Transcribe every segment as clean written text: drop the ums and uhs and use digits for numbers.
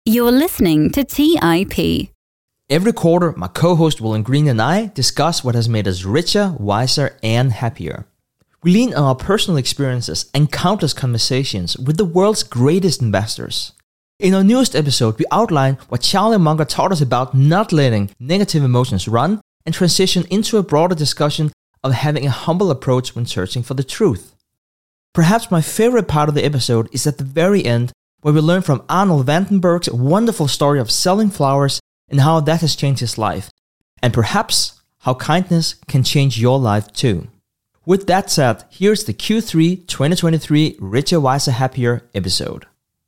You're listening to TIP. Every quarter, my co-host William Green and I discuss what has made us richer, wiser, and happier. We lean on our personal experiences and countless conversations with the world's greatest investors. In our newest episode, we outline what Charlie Munger taught us about not letting negative emotions run and transition into a broader discussion of having a humble approach when searching for the truth. Perhaps my favorite part of the episode is at the very end, where we learn from Arnold Vandenberg's wonderful story of selling flowers and how that has changed his life, and perhaps how kindness can change your life too. With that said, here's the Q3 2023 Richer, Wiser, Happier episode.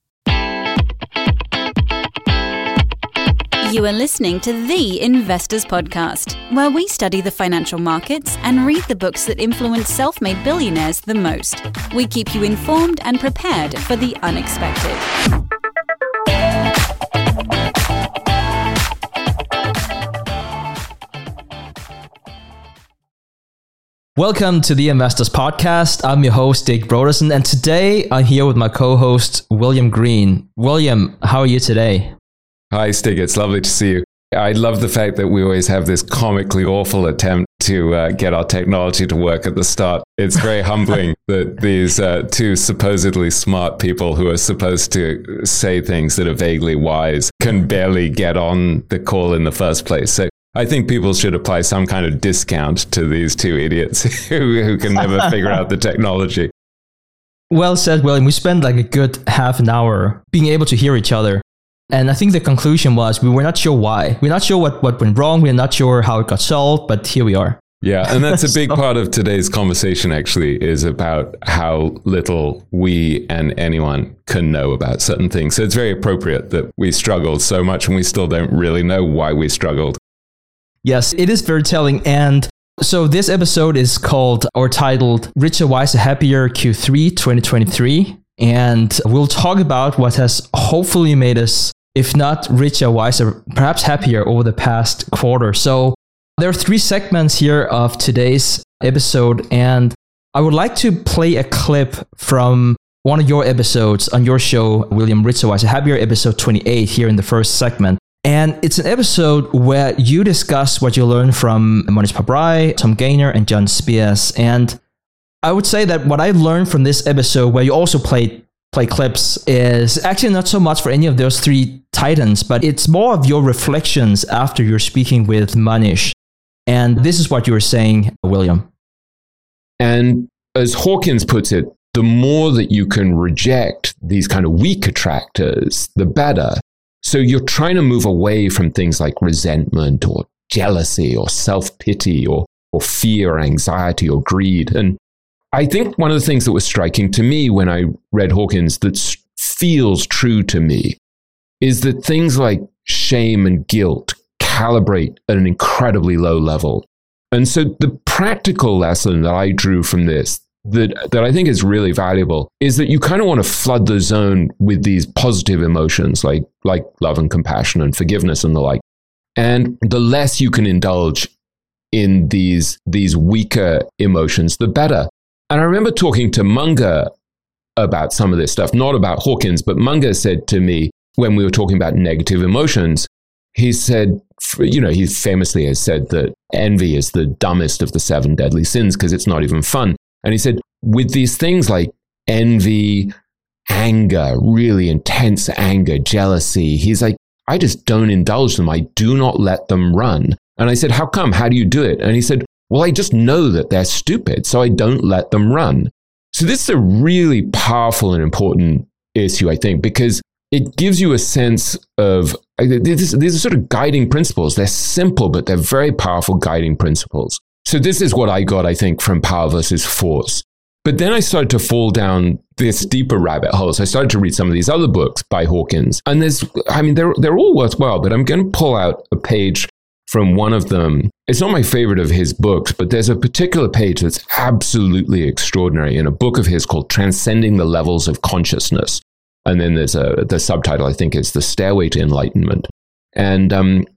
You are listening to The Investors Podcast, where we study the financial markets and read the books that influence self-made billionaires the most. We keep you informed and prepared for the unexpected. Welcome to The Investors Podcast. I'm your host, Dick Brodersen, and today I'm here with my co-host, William Green. William, how are you today? Hi, Stig. It's lovely to see you. I love the fact that we always have this comically awful attempt to get our technology to work at the start. It's very humbling that these two supposedly smart people who are supposed to say things that are vaguely wise can barely get on the call in the first place. So I think people should apply some kind of discount to these two idiots who can never figure out the technology. Well said, William. We spent like a good half an hour being able to hear each other. And I think the conclusion was we were not sure why. We're not sure what went wrong. We're not sure how it got solved, but here we are. Yeah, and that's a big part of today's conversation, actually, is about how little we and anyone can know about certain things. So it's very appropriate that we struggled so much and we still don't really know why we struggled. Yes, it is very telling. And so this episode is called or titled Richer, Wiser, Happier Q3 2023. And we'll talk about what has hopefully made us, if not richer, wiser, perhaps happier over the past quarter. So there are three segments here of today's episode, and I would like to play a clip from one of your episodes on your show, William, Richer, Wiser, Happier, episode 28 here in the first segment. And it's an episode where you discuss what you learned from Mohnish Pabrai, Tom Gaynor, and John Spears. And I would say that what I learned from this episode, where you also play clips, is actually not so much for any of those three titans, but it's more of your reflections after you're speaking with Mohnish. And this is what you were saying, William. And as Hawkins puts it, the more that you can reject these kind of weak attractors, the better. So you're trying to move away from things like resentment or jealousy or self-pity or fear, anxiety or greed. And I think one of the things that was striking to me when I read Hawkins that feels true to me is that things like shame and guilt calibrate at an incredibly low level. And so the practical lesson that I drew from this that I think is really valuable is that you kind of want to flood the zone with these positive emotions like love and compassion and forgiveness and the like. And the less you can indulge in these weaker emotions, the better. And I remember talking to Munger about some of this stuff, not about Hawkins, but Munger said to me when we were talking about negative emotions, he said, he famously has said that envy is the dumbest of the 7 deadly sins because it's not even fun. And he said, with these things like envy, anger, really intense anger, jealousy, he's like, I just don't indulge them. I do not let them run. And I said, how come? How do you do it? And he said, well, I just know that they're stupid, so I don't let them run. So this is a really powerful and important issue, I think, because it gives you a sense of, these are sort of guiding principles. They're simple, but they're very powerful guiding principles. So this is what I got, I think, from Power versus Force. But then I started to fall down this deeper rabbit hole. So I started to read some of these other books by Hawkins. And they're all worthwhile, but I'm going to pull out a page from one of them. It's not my favorite of his books, but there's a particular page that's absolutely extraordinary in a book of his called Transcending the Levels of Consciousness. And then there's the subtitle, I think, is The Stairway to Enlightenment. And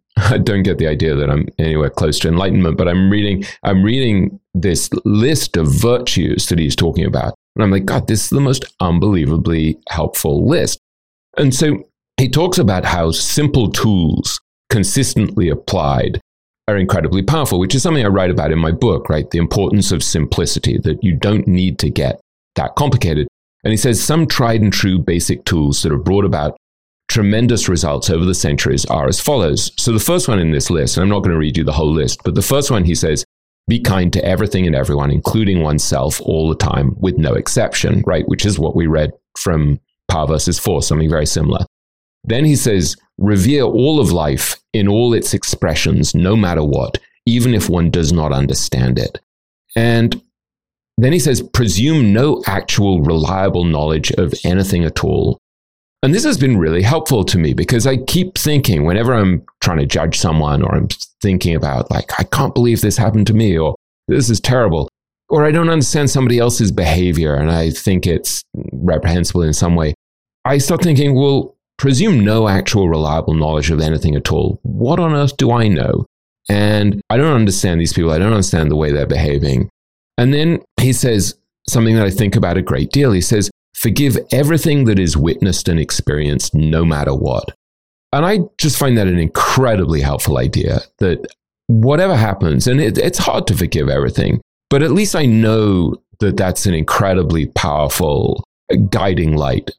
I don't get the idea that I'm anywhere close to enlightenment, but I'm reading this list of virtues that he's talking about. And I'm like, God, this is the most unbelievably helpful list. And so he talks about how simple tools consistently applied are incredibly powerful, which is something I write about in my book, right? The importance of simplicity, that you don't need to get that complicated. And he says some tried and true basic tools that have brought about tremendous results over the centuries are as follows. So the first one in this list, and I'm not going to read you the whole list, but the first one, he says, be kind to everything and everyone, including oneself all the time with no exception, right? Which is what we read from Power versus Force, something very similar. Then he says, revere all of life in all its expressions, no matter what, even if one does not understand it. And then he says, presume no actual reliable knowledge of anything at all. And this has been really helpful to me because I keep thinking whenever I'm trying to judge someone or I'm thinking about like, I can't believe this happened to me, or this is terrible, or I don't understand somebody else's behavior and I think it's reprehensible in some way. I start thinking, well, presume no actual reliable knowledge of anything at all. What on earth do I know? And I don't understand these people. I don't understand the way they're behaving. And then he says something that I think about a great deal. He says, forgive everything that is witnessed and experienced, no matter what. And I just find that an incredibly helpful idea, that whatever happens, and it's hard to forgive everything, but at least I know that that's an incredibly powerful guiding light.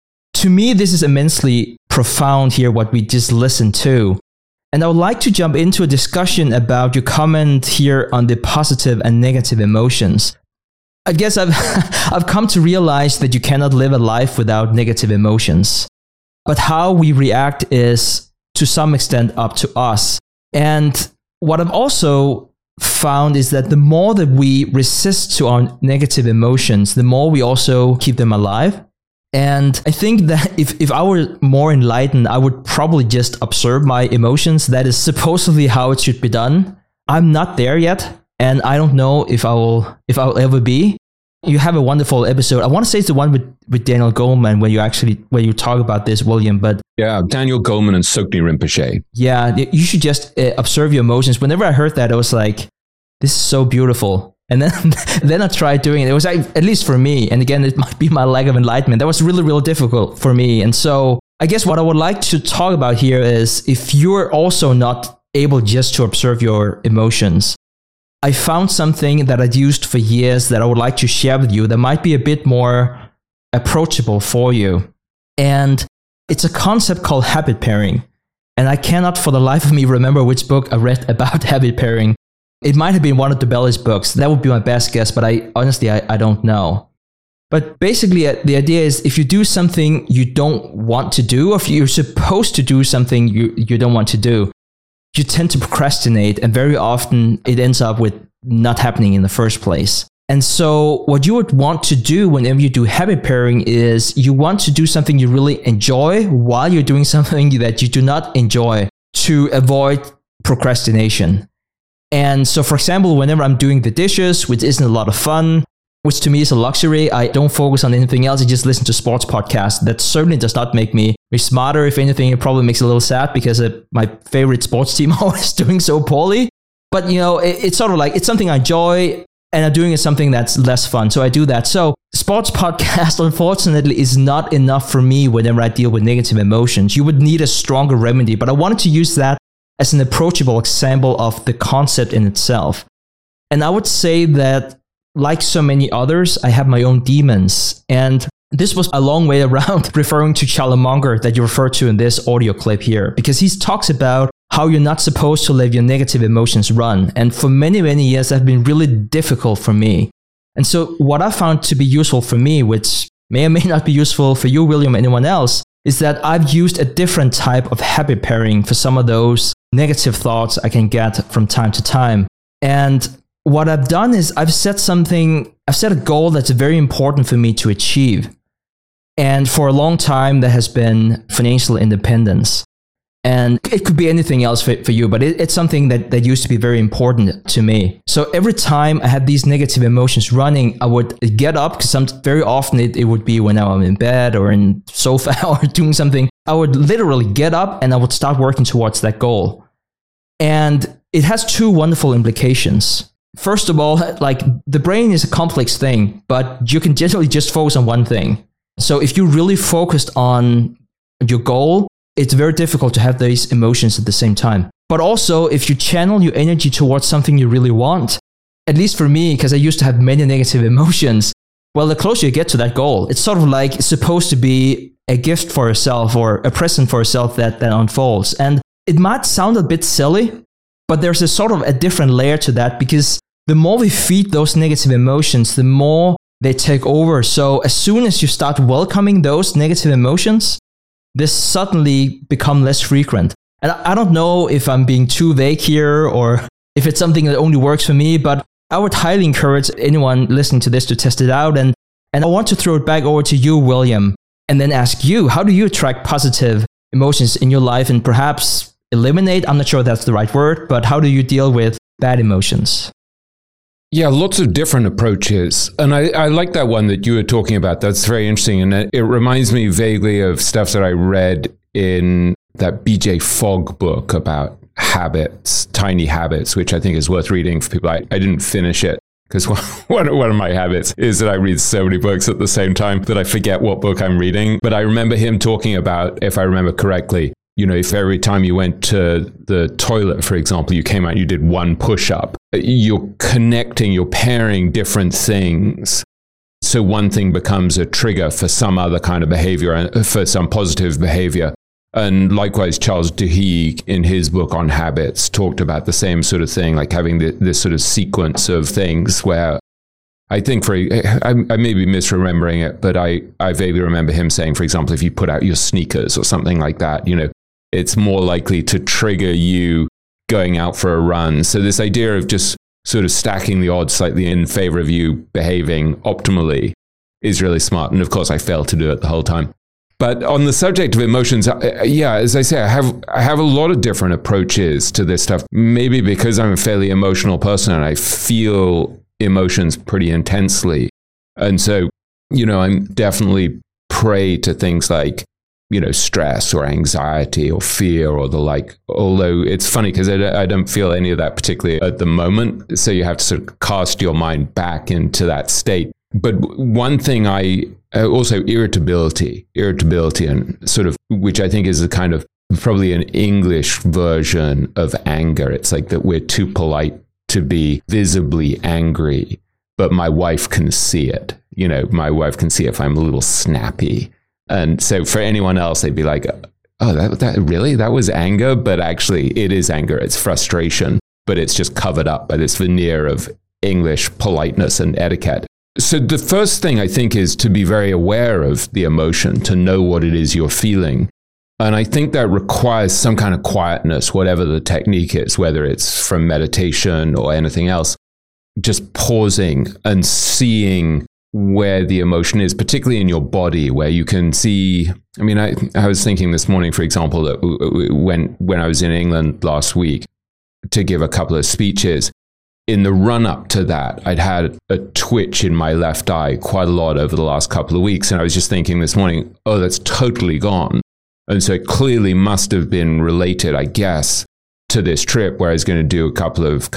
To me, this is immensely profound here, what we just listened to. And I would like to jump into a discussion about your comment here on the positive and negative emotions. I guess I've come to realize that you cannot live a life without negative emotions. But how we react is, to some extent, up to us. And what I've also found is that the more that we resist to our negative emotions, the more we also keep them alive. And I think that if I were more enlightened, I would probably just observe my emotions. That is supposedly how it should be done. I'm not there yet, and I don't know if I'll ever be. You have a wonderful episode. I want to say it's the one with Daniel Goleman where you talk about this, William. But yeah, Daniel Goleman and Tsoknyi Rinpoche. Yeah, you should just observe your emotions. Whenever I heard that, I was like, this is so beautiful. And then I tried doing it. It was at least for me. And again, it might be my lack of enlightenment. That was really, really difficult for me. And so I guess what I would like to talk about here is if you're also not able just to observe your emotions, I found something that I'd used for years that I would like to share with you that might be a bit more approachable for you. And it's a concept called habit pairing. And I cannot for the life of me remember which book I read about habit pairing. It might have been one of DeBellis books. That would be my best guess, but I honestly don't know. But basically, the idea is if you do something you don't want to do, or if you're supposed to do something you don't want to do, you tend to procrastinate, and very often it ends up with not happening in the first place. And so what you would want to do whenever you do habit pairing is you want to do something you really enjoy while you're doing something that you do not enjoy to avoid procrastination. And so, for example, whenever I'm doing the dishes, which isn't a lot of fun, which to me is a luxury, I don't focus on anything else. I just listen to sports podcasts. That certainly does not make me smarter. If anything, it probably makes it a little sad because my favorite sports team always doing so poorly. But, it's sort of like, it's something I enjoy and I'm doing something that's less fun. So I do that. So sports podcast, unfortunately, is not enough for me whenever I deal with negative emotions. You would need a stronger remedy. But I wanted to use that as an approachable example of the concept in itself. And I would say that, like so many others, I have my own demons. And this was a long way around referring to Charlie Munger that you referred to in this audio clip here, because he talks about how you're not supposed to let your negative emotions run. And for many, many years, that's been really difficult for me. And so what I found to be useful for me, which may or may not be useful for you, William, or anyone else, is that I've used a different type of habit pairing for some of those negative thoughts I can get from time to time. And what I've done is I've set a goal that's very important for me to achieve. And for a long time, that has been financial independence. And it could be anything else for you, but it's something that used to be very important to me. So every time I had these negative emotions running, I would get up, because very often it would be when I'm in bed or in sofa or doing something. I would literally get up and I would start working towards that goal. And it has two wonderful implications. First of all, like the brain is a complex thing, but you can generally just focus on one thing. So if you're really focused on your goal, it's very difficult to have these emotions at the same time. But also, if you channel your energy towards something you really want, at least for me, because I used to have many negative emotions, well, the closer you get to that goal, it's sort of like it's supposed to be a gift for yourself or a present for yourself that unfolds. And it might sound a bit silly, but there's a sort of a different layer to that, because the more we feed those negative emotions, the more they take over. So as soon as you start welcoming those negative emotions, they suddenly become less frequent. And I don't know if I'm being too vague here or if it's something that only works for me, but I would highly encourage anyone listening to this to test it out. And I want to throw it back over to you, William, and then ask you, how do you attract positive emotions in your life and perhaps eliminate, I'm not sure that's the right word, but how do you deal with bad emotions? Yeah, lots of different approaches. And I like that one that you were talking about. That's very interesting. And it reminds me vaguely of stuff that I read in that BJ Fogg book about habits, tiny habits, which I think is worth reading for people. I didn't finish it because one of my habits is that I read so many books at the same time that I forget what book I'm reading. But I remember him talking about, if I remember correctly, if every time you went to the toilet, for example, you came out and you did one push-up, you're connecting, you're pairing different things. So one thing becomes a trigger for some other kind of behavior, for some positive behavior. And likewise, Charles Duhigg, in his book on habits, talked about the same sort of thing, like having this sort of sequence of things where I think I may be misremembering it, but I vaguely remember him saying, for example, if you put out your sneakers or something like that, it's more likely to trigger you going out for a run. So this idea of just sort of stacking the odds slightly in favor of you behaving optimally is really smart. And of course, I failed to do it the whole time. But on the subject of emotions, as I say, I have a lot of different approaches to this stuff. Maybe because I'm a fairly emotional person and I feel emotions pretty intensely. And so, I'm definitely prey to things like, stress or anxiety or fear or the like. Although it's funny because I don't feel any of that particularly at the moment. So you have to sort of cast your mind back into that state. But one thing also irritability and sort of, which I think is a kind of probably an English version of anger. It's like that we're too polite to be visibly angry, but my wife can see it. My wife can see if I'm a little snappy. And so for anyone else, they'd be like, oh, that was anger? But actually it is anger. It's frustration, but it's just covered up by this veneer of English politeness and etiquette. So the first thing I think is to be very aware of the emotion, to know what it is you're feeling. And I think that requires some kind of quietness, whatever the technique is, whether it's from meditation or anything else, just pausing and seeing where the emotion is, particularly in your body, where you can see. I mean, I was thinking this morning, for example, that when I was in England last week to give a couple of speeches, in the run up to that, I'd had a twitch in my left eye quite a lot over the last couple of weeks. And I was just thinking this morning, oh, that's totally gone. And so it clearly must have been related, I guess, to this trip where I was going to do a couple of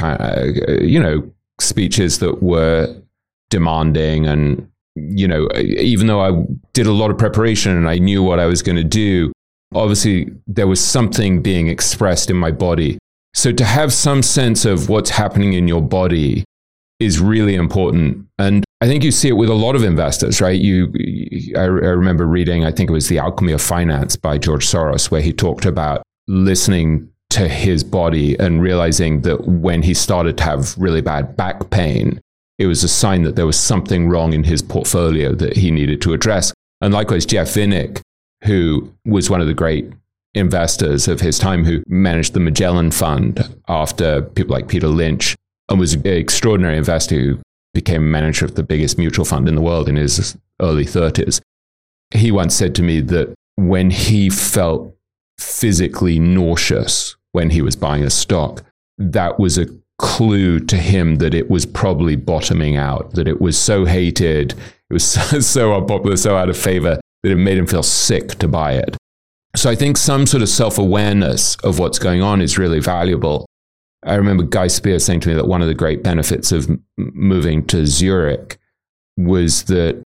speeches that were demanding. And, even though I did a lot of preparation and I knew what I was going to do, obviously there was something being expressed in my body. So to have some sense of what's happening in your body is really important. And I think you see it with a lot of investors, right? I remember reading, I think it was The Alchemy of Finance by George Soros, where he talked about listening to his body and realizing that when he started to have really bad back pain, it was a sign that there was something wrong in his portfolio that he needed to address. And likewise, Jeff Vinnick, who was one of the great investors of his time, who managed the Magellan Fund after people like Peter Lynch, and was an extraordinary investor who became manager of the biggest mutual fund in the world in his early 30s. He once said to me that when he felt physically nauseous when he was buying a stock, that was a clue to him that it was probably bottoming out, that it was so hated, it was so unpopular, so out of favor, that it made him feel sick to buy it. So I think some sort of self-awareness of what's going on is really valuable. I remember Guy Spears saying to me that one of the great benefits of moving to Zurich was that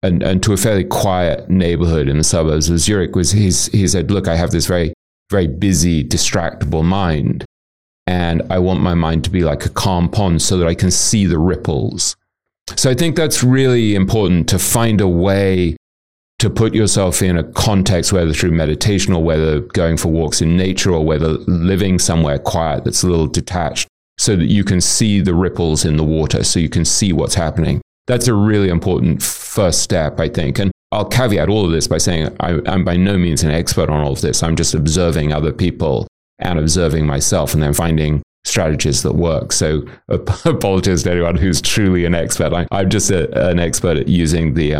and to a fairly quiet neighborhood in the suburbs of Zurich. He said, look, I have this very, very busy, distractible mind, and I want my mind to be like a calm pond so that I can see the ripples. So I think that's really important, to find a way to put yourself in a context, whether through meditation or whether going for walks in nature or whether living somewhere quiet that's a little detached, so that you can see the ripples in the water, so you can see what's happening. That's a really important first step, I think. And I'll caveat all of this by saying I'm by no means an expert on all of this. I'm just observing other people and observing myself and then finding strategies that work. So apologies to anyone who's truly an expert. I'm just an expert at using the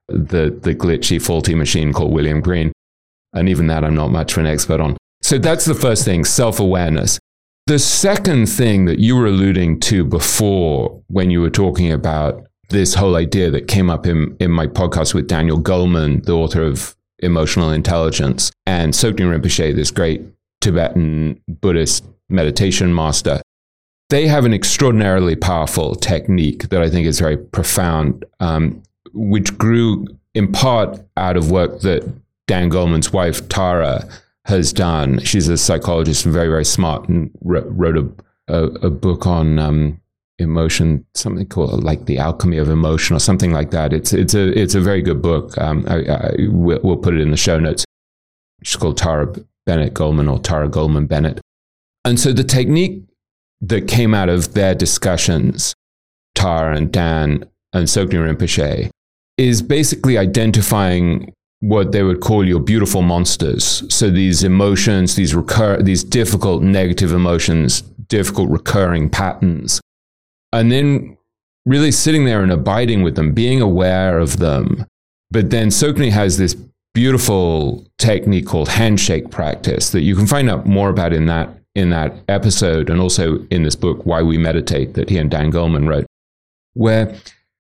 glitchy, faulty machine called William Green. And even that I'm not much of an expert on. So that's the first thing, self-awareness. The second thing that you were alluding to before when you were talking about this whole idea that came up in my podcast with Daniel Goleman, the author of Emotional Intelligence, and Tsoknyi Rinpoche, this great Tibetan Buddhist meditation master, they have an extraordinarily powerful technique that I think is very profound, which grew in part out of work that Dan Goleman's wife, Tara, has done. She's a psychologist and very, very smart, and wrote a book on emotion, something called like The Alchemy of Emotion or something like that. It's a very good book. We'll put it in the show notes. She's called Tara Bennett Goleman, or Tara Goleman Bennett. And so the technique that came out of their discussions, Tara and Dan and Tsoknyi Rinpoche, is basically identifying what they would call your beautiful monsters. So these emotions, these difficult negative emotions, difficult recurring patterns, and then really sitting there and abiding with them, being aware of them. But then Tsoknyi has this beautiful technique called handshake practice that you can find out more about in that episode, and also in this book, Why We Meditate, that he and Dan Goleman wrote, where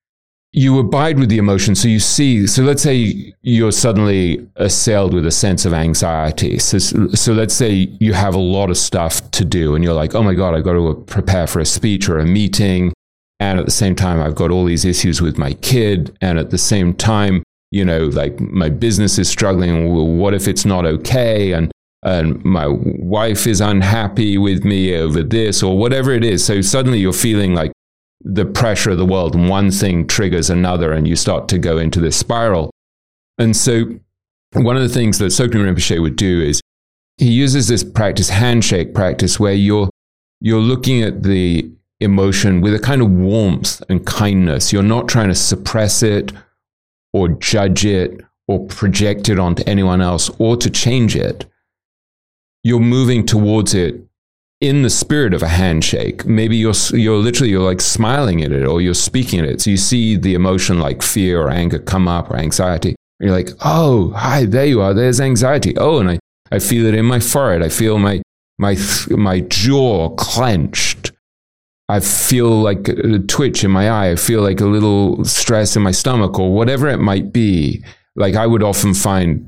you abide with the emotion. So you see, so let's say you're suddenly assailed with a sense of anxiety. So let's say you have a lot of stuff to do and you're like, oh my God, I've got to prepare for a speech or a meeting. And at the same time, I've got all these issues with my kid. And at the same time, like my business is struggling. Well, what if it's not okay? And my wife is unhappy with me over this or whatever it is. So suddenly you're feeling like the pressure of the world, and one thing triggers another, and you start to go into this spiral. And so one of the things that Tsoknyi Rinpoche would do is he uses this practice, handshake practice, where you're looking at the emotion with a kind of warmth and kindness. You're not trying to suppress it or judge it or project it onto anyone else or to change it. You're moving towards it in the spirit of a handshake. Maybe you're like smiling at it, or you're speaking at it. So you see the emotion like fear or anger come up, or anxiety. And you're like, oh, hi, there you are. There's anxiety. Oh, and I feel it in my forehead. I feel my jaw clenched. I feel like a twitch in my eye. I feel like a little stress in my stomach, or whatever it might be. Like I would often find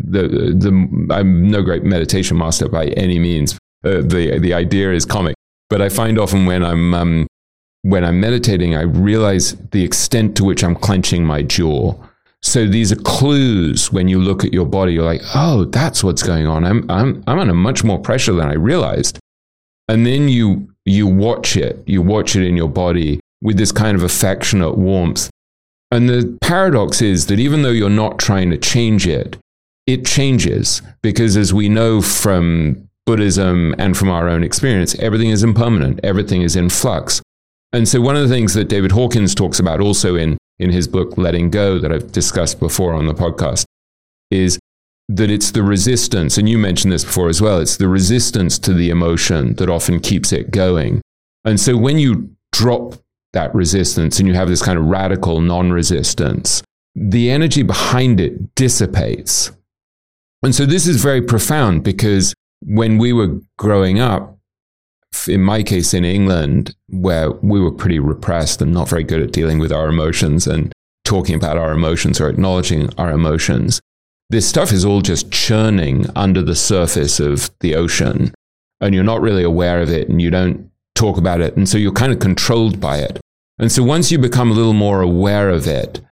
I'm no great meditation master by any means. The idea is comic, but I find often when I'm meditating, I realize the extent to which I'm clenching my jaw. So these are clues. When you look at your body, you're like, oh, that's what's going on. I'm under much more pressure than I realized. And then you watch it. You watch it in your body with this kind of affectionate warmth. And the paradox is that even though you're not trying to change it, it changes, because as we know from Buddhism and from our own experience, everything is impermanent. Everything is in flux. And so one of the things that David Hawkins talks about also in his book, Letting Go, that I've discussed before on the podcast, is that it's the resistance, and you mentioned this before as well, it's the resistance to the emotion that often keeps it going. And so when you drop that resistance and you have this kind of radical non-resistance, the energy behind it dissipates. And so this is very profound, because when we were growing up, in my case in England, where we were pretty repressed and not very good at dealing with our emotions and talking about our emotions or acknowledging our emotions, this stuff is all just churning under the surface of the ocean, and you're not really aware of it, and you don't talk about it, and so you're kind of controlled by it. And so once you become a little more aware of it,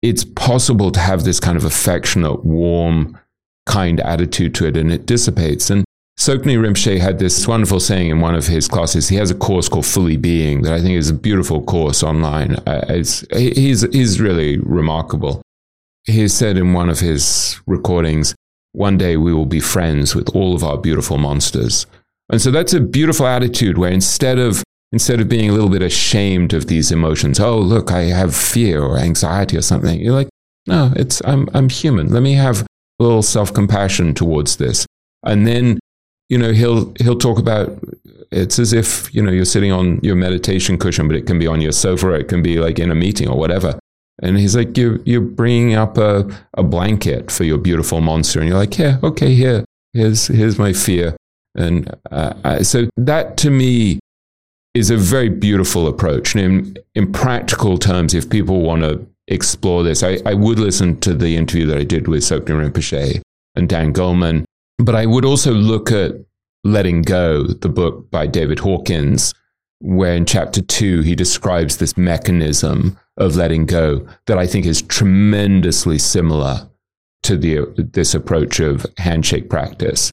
it's possible to have this kind of affectionate, warm, kind attitude to it, and it dissipates. And Tsoknyi Rinpoche had this wonderful saying in one of his classes. He has a course called Fully Being that I think is a beautiful course online. He's really remarkable. He said in one of his recordings, one day we will be friends with all of our beautiful monsters. And so that's a beautiful attitude where instead of being a little bit ashamed of these emotions, oh, look, I have fear or anxiety or something, you're like, no, I'm human. Let me have a little self-compassion towards this. And then, he'll talk about, it's as if, you're sitting on your meditation cushion, but it can be on your sofa, or it can be like in a meeting or whatever. And he's like, you're bringing up a blanket for your beautiful monster. And you're like, yeah, okay, here's my fear. And so that to me is a very beautiful approach. And in practical terms, if people want to explore this, I would listen to the interview that I did with Tsoknyi Rinpoche and Dan Goleman. But I would also look at Letting Go, the book by David Hawkins, where in chapter 2, he describes this mechanism of letting go that I think is tremendously similar to this approach of handshake practice.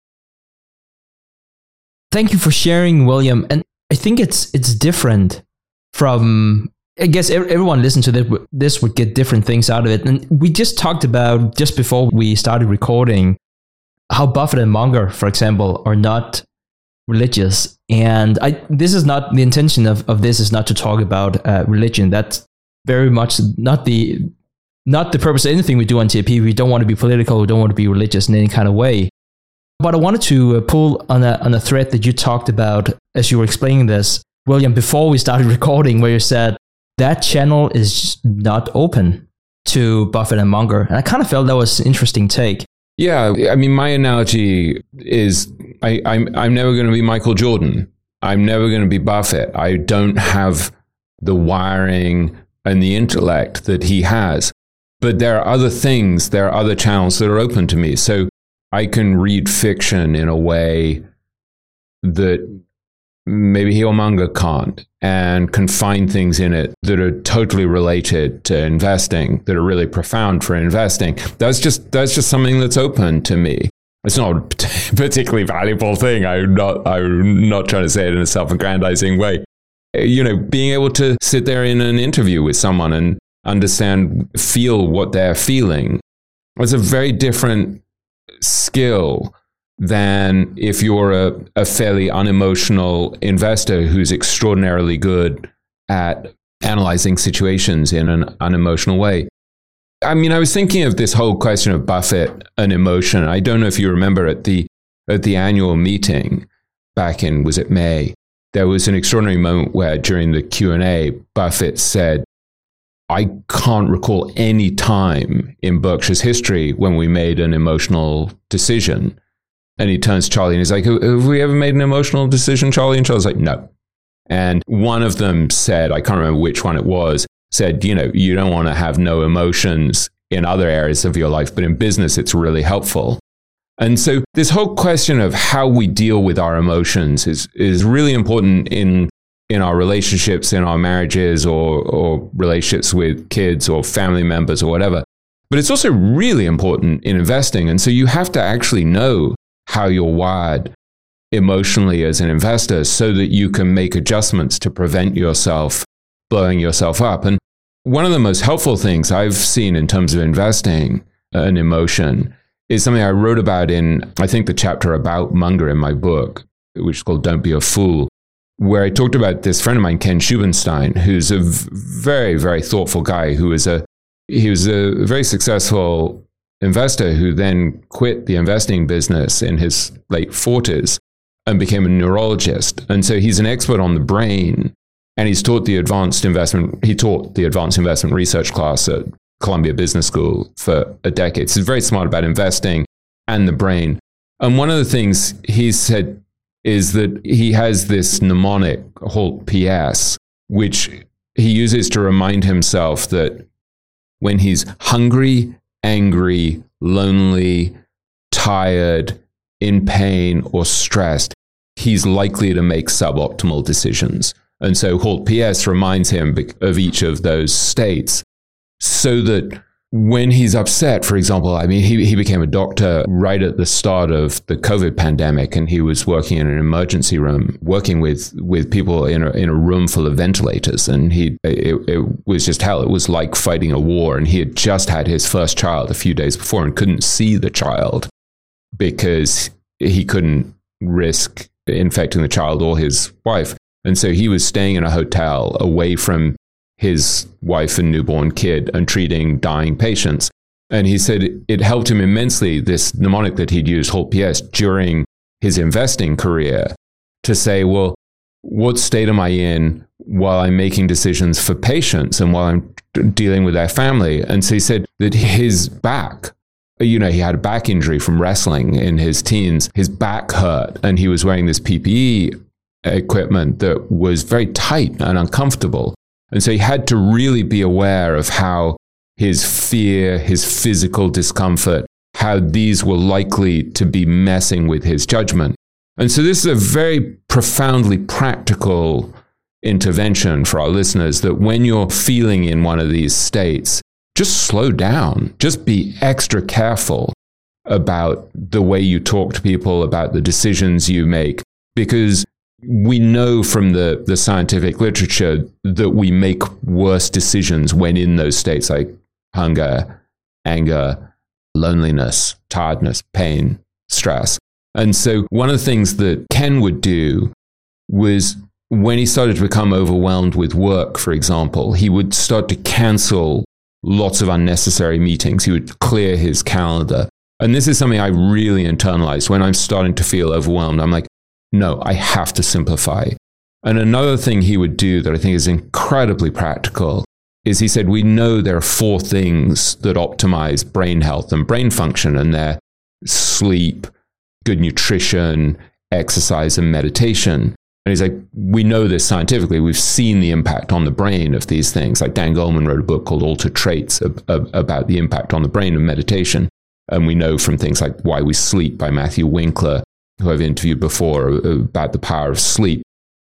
Thank you for sharing, William. And I think it's different from, I guess everyone listening to this would get different things out of it. And we just talked about, just before we started recording, how Buffett and Munger, for example, are not religious. And this is not the intention of this is not to talk about religion. That's very much not the purpose of anything we do on TAP. We don't want to be political. We don't want to be religious in any kind of way. But I wanted to pull on a thread that you talked about as you were explaining this, William, before we started recording, where you said that channel is not open to Buffett and Munger. And I kind of felt that was an interesting take. Yeah, I mean, my analogy is I'm never going to be Michael Jordan. I'm never going to be Buffett. I don't have the wiring and the intellect that he has. But there are other things, there are other channels that are open to me. So I can read fiction in a way that maybe he or Munger can't, and can find things in it that are totally related to investing, that are really profound for investing. That's just something that's open to me. It's not a particularly valuable thing. I'm not trying to say it in a self-aggrandizing way. Being able to sit there in an interview with someone and feel what they're feeling, it's a very different skill than if you're a fairly unemotional investor who's extraordinarily good at analyzing situations in an unemotional way. I mean, I was thinking of this whole question of Buffett and emotion. I don't know if you remember at the annual meeting back in, was it May? There was an extraordinary moment where during the Q&A, Buffett said, I can't recall any time in Berkshire's history when we made an emotional decision. And he turns to Charlie and he's like, have we ever made an emotional decision, Charlie? And Charlie's like, no. And one of them said, I can't remember which one it was, said, you don't want to have no emotions in other areas of your life, but in business, it's really helpful. And so this whole question of how we deal with our emotions is really important in our relationships, in our marriages, or relationships with kids or family members or whatever. But it's also really important in investing. And so you have to actually know how you're wired emotionally as an investor so that you can make adjustments to prevent yourself blowing yourself up. And one of the most helpful things I've seen in terms of investing an emotion is something I wrote about in, I think, the chapter about Munger in my book, which is called Don't Be a Fool, where I talked about this friend of mine, Ken Schubenstein, who's a very, very thoughtful guy he was a very successful investor who then quit the investing business in his late 40s and became a neurologist. And so he's an expert on the brain, and he taught the advanced investment research class at Columbia Business School for a decade. So he's very smart about investing and the brain. And one of the things he said is that he has this mnemonic, HALT PS, which he uses to remind himself that when he's hungry, angry, lonely, tired, in pain, or stressed, he's likely to make suboptimal decisions. And so HALT PS reminds him of each of those states so that when he's upset, for example, I mean, he became a doctor right at the start of the COVID pandemic, and he was working in an emergency room, working with people in a room full of ventilators. And it was just hell. It was like fighting a war. And he had just had his first child a few days before and couldn't see the child because he couldn't risk infecting the child or his wife. And so he was staying in a hotel away from his wife and newborn kid and treating dying patients. And he said it helped him immensely, this mnemonic that he'd used, Halt PS, during his investing career, to say, well, what state am I in while I'm making decisions for patients and while I'm dealing with their family? And so he said that his back, he had a back injury from wrestling in his teens. His back hurt, and he was wearing this PPE equipment that was very tight and uncomfortable. And so he had to really be aware of how his fear, his physical discomfort, how these were likely to be messing with his judgment. And so this is a very profoundly practical intervention for our listeners, that when you're feeling in one of these states, just slow down, just be extra careful about the way you talk to people, about the decisions you make, because we know from the scientific literature that we make worse decisions when in those states like hunger, anger, loneliness, tiredness, pain, stress. And so one of the things that Ken would do was, when he started to become overwhelmed with work, for example, he would start to cancel lots of unnecessary meetings. He would clear his calendar. And this is something I really internalized. When I'm starting to feel overwhelmed, I'm like, no, I have to simplify. And another thing he would do that I think is incredibly practical is he said, we know there are 4 things that optimize brain health and brain function, and they're sleep, good nutrition, exercise, and meditation. And he's like, we know this scientifically. We've seen the impact on the brain of these things. Like Dan Goleman wrote a book called Altered Traits about the impact on the brain of meditation. And we know from things like Why We Sleep by Matthew Winkler, who I've interviewed before, about the power of sleep.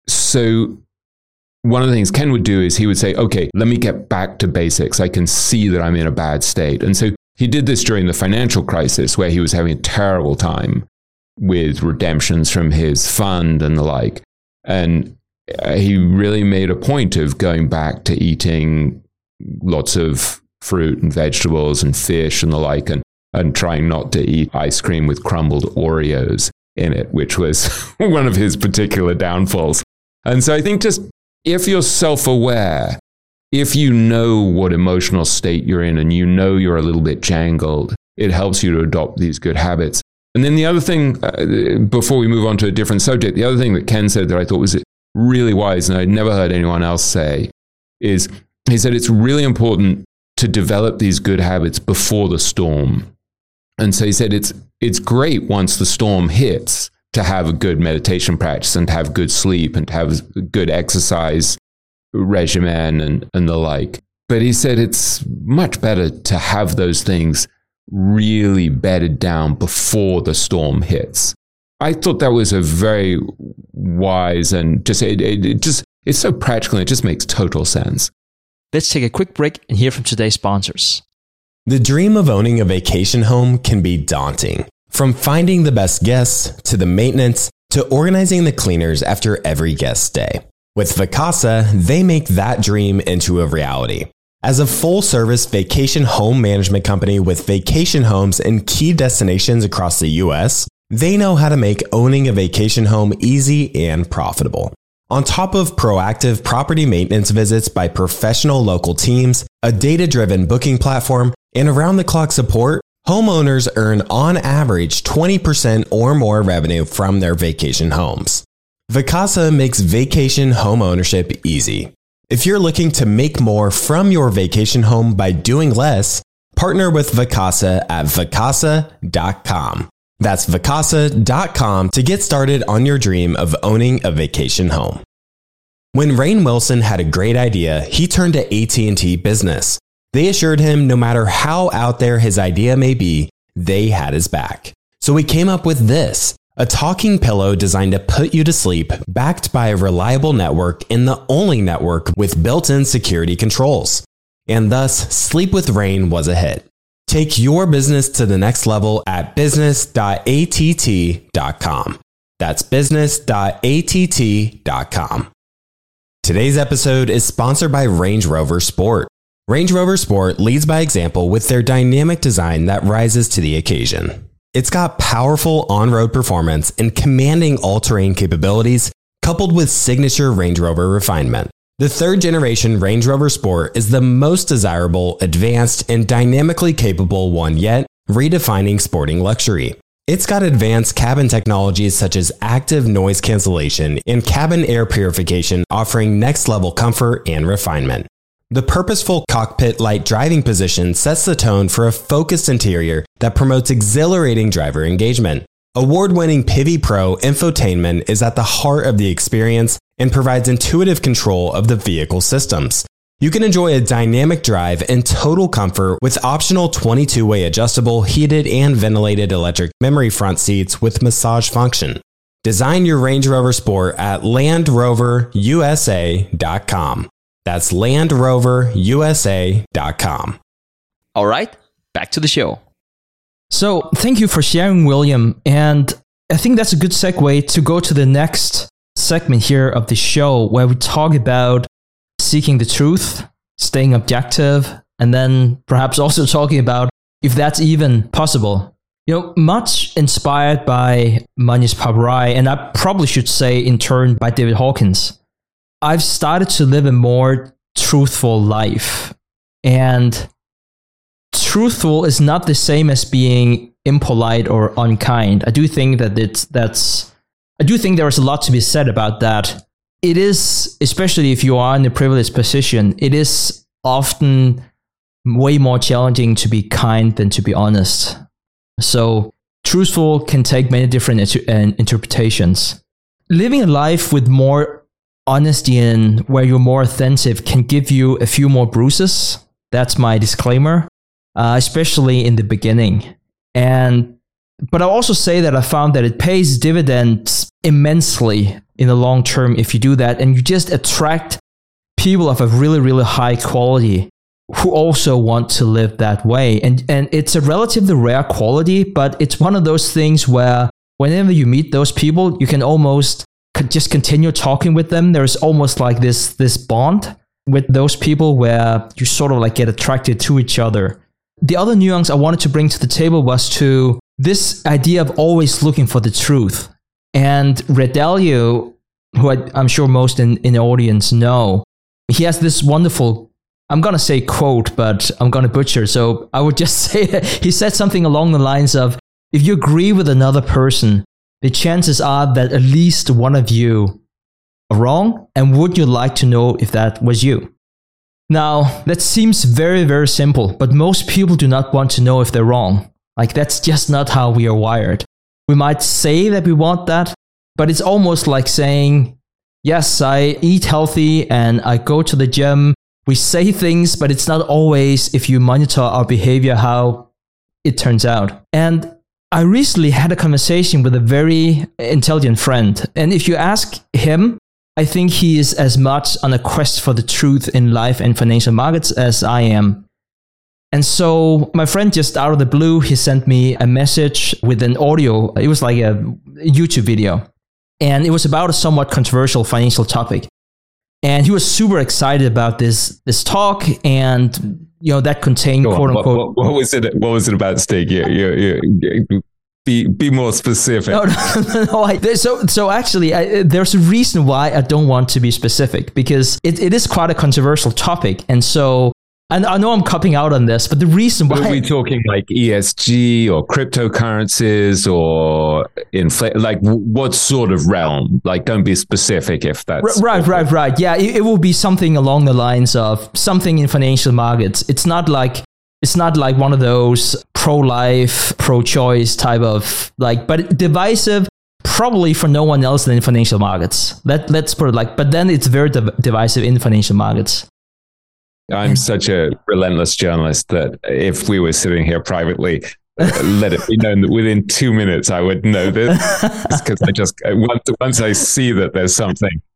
So one of the things Ken would do is he would say, okay, let me get back to basics. I can see that I'm in a bad state. And so he did this during the financial crisis, where he was having a terrible time with redemptions from his fund and the like. And he really made a point of going back to eating lots of fruit and vegetables and fish and the like, and trying not to eat ice cream with crumbled Oreos in it, which was one of his particular downfalls. And so I think just if you're self-aware, if you know what emotional state you're in and you know you're a little bit jangled, it helps you to adopt these good habits. And then the other thing, before we move on to a different subject, the other thing that Ken said that I thought was really wise, and I'd never heard anyone else say, is he said it's really important to develop these good habits before the storm. And so he said it's great once the storm hits to have a good meditation practice and to have good sleep and to have a good exercise regimen and the like. But he said it's much better to have those things really bedded down before the storm hits. I thought that was a very wise and it's so practical. It just makes total sense. Let's take a quick break and hear from today's sponsors. The dream of owning a vacation home can be daunting. From finding the best guests, to the maintenance, to organizing the cleaners after every guest stay. With Vacasa, they make that dream into a reality. As a full-service vacation home management company with vacation homes in key destinations across the U.S., they know how to make owning a vacation home easy and profitable. On top of proactive property maintenance visits by professional local teams, a data-driven booking platform, and around-the-clock support, homeowners earn on average 20% or more revenue from their vacation homes. Vacasa makes vacation home ownership easy. If you're looking to make more from your vacation home by doing less, partner with Vacasa at vacasa.com. That's vacasa.com to get started on your dream of owning a vacation home. When Rainn Wilson had a great idea, he turned to AT&T Business. They assured him no matter how out there his idea may be, they had his back. So he came up with this, a talking pillow designed to put you to sleep, backed by a reliable network and the only network with built-in security controls. and thus Sleep with Rain was a hit. Take your business to the next level at business.att.com. That's business.att.com. Today's episode is sponsored by Range Rover Sport. Range Rover Sport leads by example with their dynamic design that rises to the occasion. It's got powerful on-road performance and commanding all-terrain capabilities, coupled with signature Range Rover refinement. The third-generation Range Rover Sport is the most desirable, advanced, and dynamically capable one yet, redefining sporting luxury. It's got advanced cabin technologies such as active noise cancellation and cabin air purification, offering next-level comfort and refinement. The purposeful cockpit-like driving position sets the tone for a focused interior that promotes exhilarating driver engagement. Award-winning Pivi Pro infotainment is at the heart of the experience and provides intuitive control of the vehicle systems. You can enjoy a dynamic drive and total comfort with optional 22-way adjustable, heated and ventilated electric memory front seats with massage function. Design your Range Rover Sport at LandRoverUSA.com. That's LandRoverUSA.com. All right, back to the show. So thank you for sharing, William. And I think that's a good segue to go to the next segment here of the show, where we talk about seeking the truth, staying objective, and then perhaps also talking about if that's even possible. You know, much inspired by Manish Pabrai, and I probably should say in turn by David Hawkins, I've started to live a more truthful life. And truthful is not the same as being impolite or unkind. I do think that I do think there is a lot to be said about that. It is, especially if you are in a privileged position, it is often way more challenging to be kind than to be honest. So truthful can take many different interpretations. Living a life with more honesty and where you're more authentic can give you a few more bruises. That's my disclaimer, especially in the beginning. But I'll also say that I found that it pays dividends immensely in the long term if you do that, and you just attract people of a really, really high quality who also want to live that way. And it's a relatively rare quality, but it's one of those things where whenever you meet those people, you can almost just continue talking with them. There's almost like this bond with those people where you sort of like get attracted to each other. The other nuance I wanted to bring to the table was to this idea of always looking for the truth. And Ray Dalio, who I'm sure most in the audience know, he has this wonderful, I'm going to say quote, but I'm going to butcher. So I would just say that he said something along the lines of, if you agree with another person, the chances are that at least one of you are wrong, and would you like to know if that was you? Now, that seems very, very simple, but most people do not want to know if they're wrong. Like, that's just not how we are wired. We might say that we want that, but it's almost like saying, yes, I eat healthy and I go to the gym. We say things, but it's not always, if you monitor our behavior, how it turns out. And I recently had a conversation with a very intelligent friend. And if you ask him, I think he is as much on a quest for the truth in life and financial markets as I am. And so my friend, just out of the blue, he sent me a message with an audio. It was like a YouTube video. And it was about a somewhat controversial financial topic. And he was super excited about this talk, and that contained quote unquote. What was it? What was it about, Stig? Be more specific. No. So actually, there's a reason why I don't want to be specific, because it is quite a controversial topic, and so. And I know I'm cupping out on this, but the reason why... Are we talking like ESG or cryptocurrencies or like what sort of realm? Like, don't be specific if that's... Right. Yeah, it will be something along the lines of something in financial markets. It's not like one of those pro-life, pro-choice type of but divisive, probably for no one else than in financial markets. Let's put it but then it's very divisive in financial markets. I'm such a relentless journalist that if we were sitting here privately, let it be known that within 2 minutes I would know this, because I just once I see that there's something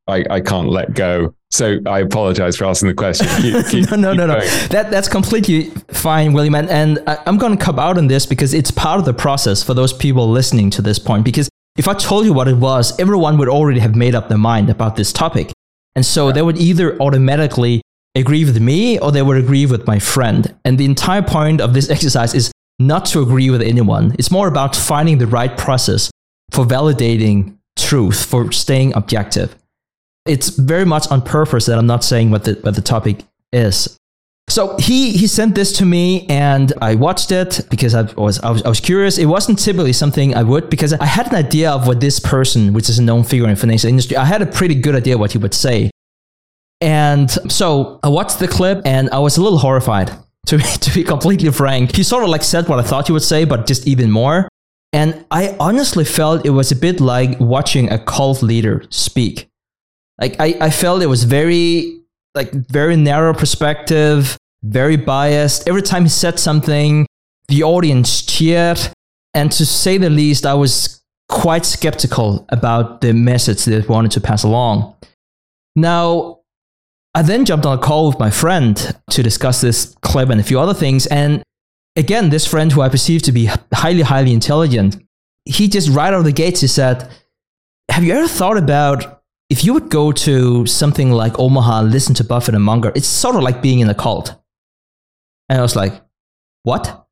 I can't let go. So I apologize for asking the question. No. That's completely fine, William. And I'm going to come out on this because it's part of the process for those people listening to this point. Because if I told you what it was, everyone would already have made up their mind about this topic. And so they would either automatically agree with me or they would agree with my friend. And the entire point of this exercise is not to agree with anyone. It's more about finding the right process for validating truth, for staying objective. It's very much on purpose that I'm not saying what the topic is. So he sent this to me and I watched it because I was curious. It wasn't typically something I would, because I had an idea of what this person, which is a known figure in the financial industry, I had a pretty good idea what he would say. And so I watched the clip and I was a little horrified, to be completely frank. He sort of like said what I thought he would say, but just even more. And I honestly felt it was a bit like watching a cult leader speak. Like I felt it was very narrow perspective, very biased. Every time he said something, the audience cheered. And to say the least, I was quite skeptical about the message that he wanted to pass along. Now, I then jumped on a call with my friend to discuss this clip and a few other things. And again, this friend who I perceive to be highly, highly intelligent, he just right out of the gates, he said, have you ever thought about if you would go to something like Omaha and listen to Buffett and Munger, it's sort of like being in a cult. And I was like, what?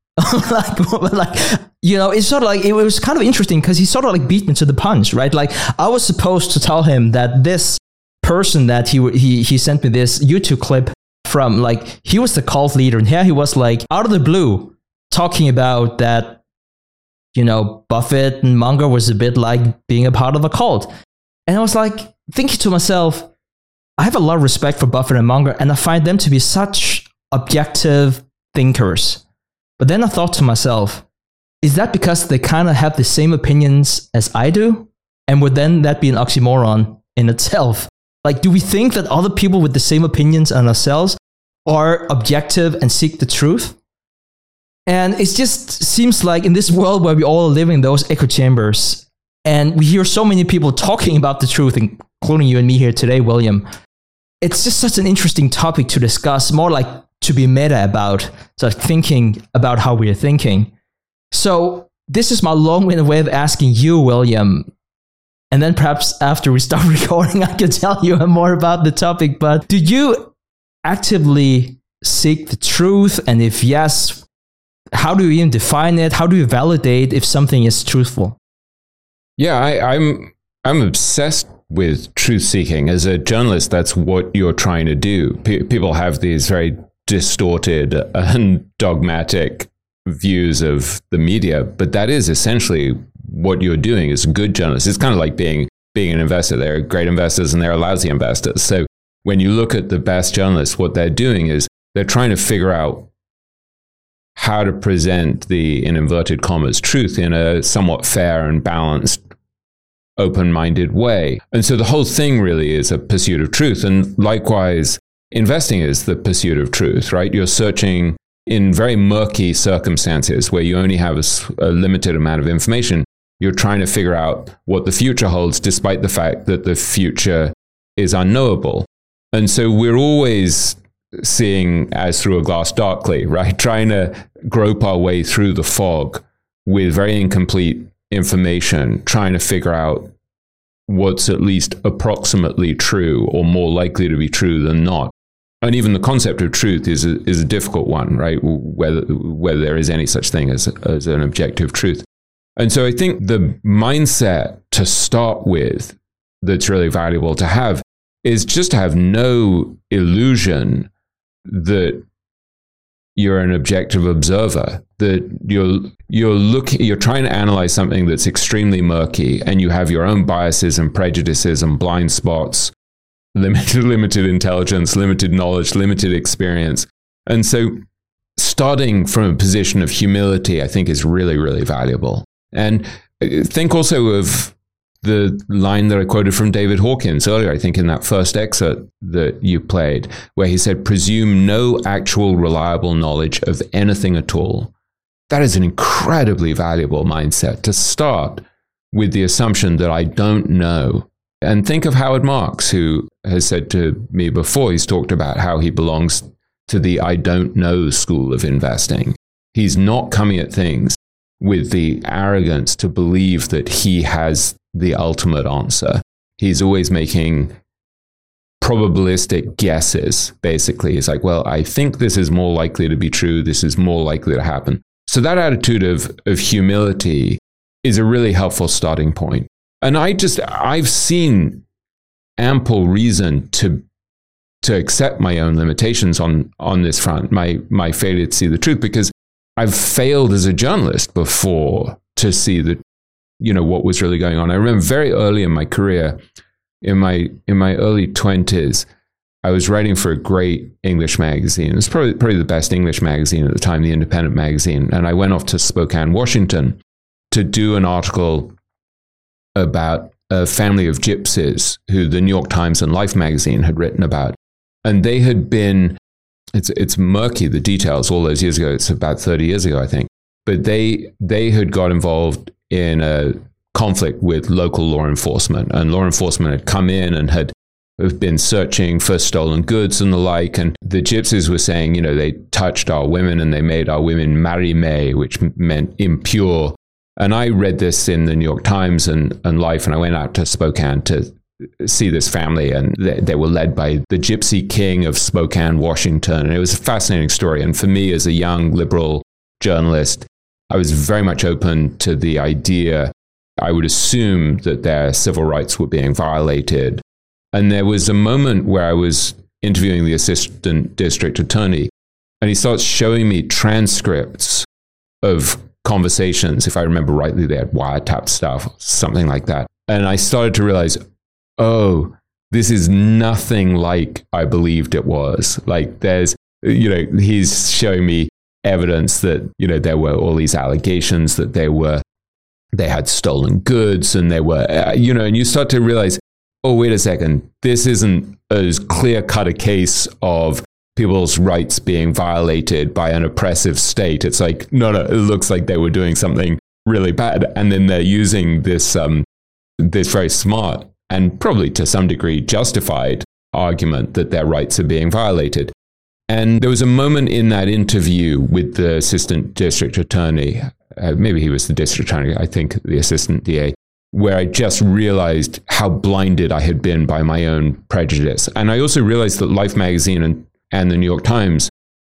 It's sort of like, it was kind of interesting because he sort of like beat me to the punch, right? Like I was supposed to tell him that this person that he sent me this YouTube clip from, like he was the cult leader. And here he was like out of the blue talking about that, Buffett and Munger was a bit like being a part of a cult. And I was like thinking to myself, I have a lot of respect for Buffett and Munger, and I find them to be such objective thinkers. But then I thought to myself, is that because they kind of have the same opinions as I do? And would then that be an oxymoron in itself? Like, do we think that other people with the same opinions as ourselves are objective and seek the truth? And it just seems like in this world where we all live in those echo chambers, and we hear so many people talking about the truth, including you and me here today, William. It's just such an interesting topic to discuss, more like to be meta about, so thinking about how we are thinking. So this is my long-winded way of asking you, William, and then perhaps after we start recording, I can tell you more about the topic. But do you actively seek the truth? And if yes, how do you even define it? How do you validate if something is truthful? Yeah, I'm obsessed with truth seeking. As a journalist, that's what you're trying to do. People have these very distorted and dogmatic views of the media, but that is essentially what you're doing as a good journalist. It's kind of like being an investor. There are great investors and there are lousy investors. So when you look at the best journalists, what they're doing is they're trying to figure out how to present the, in inverted commas, truth in a somewhat fair and balanced, open-minded way. And so the whole thing really is a pursuit of truth. And likewise, investing is the pursuit of truth, right? You're searching in very murky circumstances where you only have a limited amount of information. You're trying to figure out what the future holds, despite the fact that the future is unknowable. And so we're always seeing as through a glass darkly, right? Trying to grope our way through the fog with very incomplete information, trying to figure out what's at least approximately true or more likely to be true than not. And even the concept of truth is a difficult one, right? Whether there is any such thing as an objective truth. And so I think the mindset to start with that's really valuable to have is just to have no illusion that you're an objective observer, that you're trying to analyze something that's extremely murky, and you have your own biases and prejudices and blind spots, limited intelligence, limited knowledge, limited experience. And so starting from a position of humility, I think, is really, really valuable. And think also of the line that I quoted from David Hawkins earlier, I think in that first excerpt that you played, where he said, presume no actual reliable knowledge of anything at all. That is an incredibly valuable mindset, to start with the assumption that I don't know And think of Howard Marks, who has said to me before, he's talked about how he belongs to the I don't know school of investing. He's not coming at things with the arrogance to believe that he has the ultimate answer. He's always making probabilistic guesses, basically. He's like, well, I think this is more likely to be true. This is more likely to happen. So that attitude of humility is a really helpful starting point. And I've seen ample reason to accept my own limitations on this front, my failure to see the truth, because I've failed as a journalist before to see what was really going on. I remember very early in my career, in my early 20s, I was writing for a great English magazine. It was probably the best English magazine at the time, The Independent magazine. And I went off to Spokane, Washington, to do an article about a family of gypsies who the New York Times and Life magazine had written about. And they had been, it's murky, the details, all those years ago. It's about 30 years ago, I think. But they had got involved in a conflict with local law enforcement. And law enforcement had come in and had been searching for stolen goods and the like. And the gypsies were saying, they touched our women and they made our women marimé, which meant impure. And I read this in the New York Times and Life, and I went out to Spokane to see this family, and they were led by the Gypsy King of Spokane, Washington. And it was a fascinating story. And for me, as a young liberal journalist, I was very much open to the idea. I would assume that their civil rights were being violated. And there was a moment where I was interviewing the assistant district attorney, and he starts showing me transcripts of conversations. If I remember rightly, they had wiretap stuff, something like that. And I started to realize, oh, this is nothing like I believed it was. Like there's, he's showing me evidence that, there were all these allegations that they had stolen goods and they were, and you start to realize, oh, wait a second, this isn't as clear-cut a case of people's rights being violated by an oppressive state. It's like, no, it looks like they were doing something really bad. And then they're using this very smart and probably to some degree justified argument that their rights are being violated. And there was a moment in that interview with the assistant district attorney, maybe he was the district attorney, I think the assistant DA, where I just realized how blinded I had been by my own prejudice. And I also realized that Life magazine and the New York Times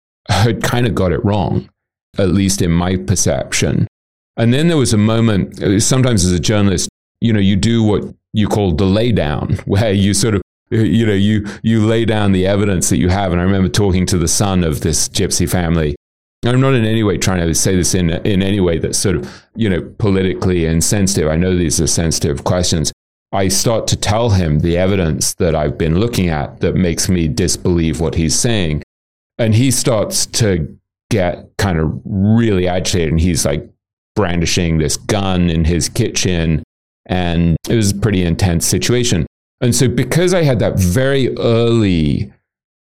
had kind of got it wrong, at least in my perception. And then there was a moment, sometimes as a journalist, you do what you call the lay down, where you sort of, you lay down the evidence that you have. And I remember talking to the son of this gypsy family. I'm not in any way trying to say this in any way that's sort of, politically insensitive. I know these are sensitive questions. I start to tell him the evidence that I've been looking at that makes me disbelieve what he's saying. And he starts to get kind of really agitated. And he's like brandishing this gun in his kitchen. And it was a pretty intense situation. And so because I had that very early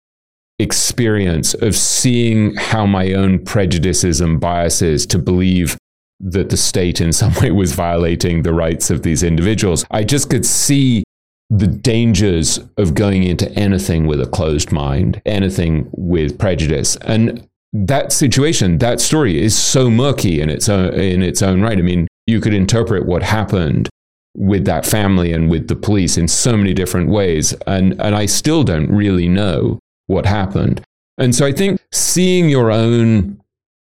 experience of seeing how my own prejudices and biases to believe that the state in some way was violating the rights of these individuals, I just could see the dangers of going into anything with a closed mind, anything with prejudice. And that situation, that story is so murky in its own right. I mean, you could interpret what happened with that family and with the police in so many different ways. And I still don't really know what happened. And so I think seeing your own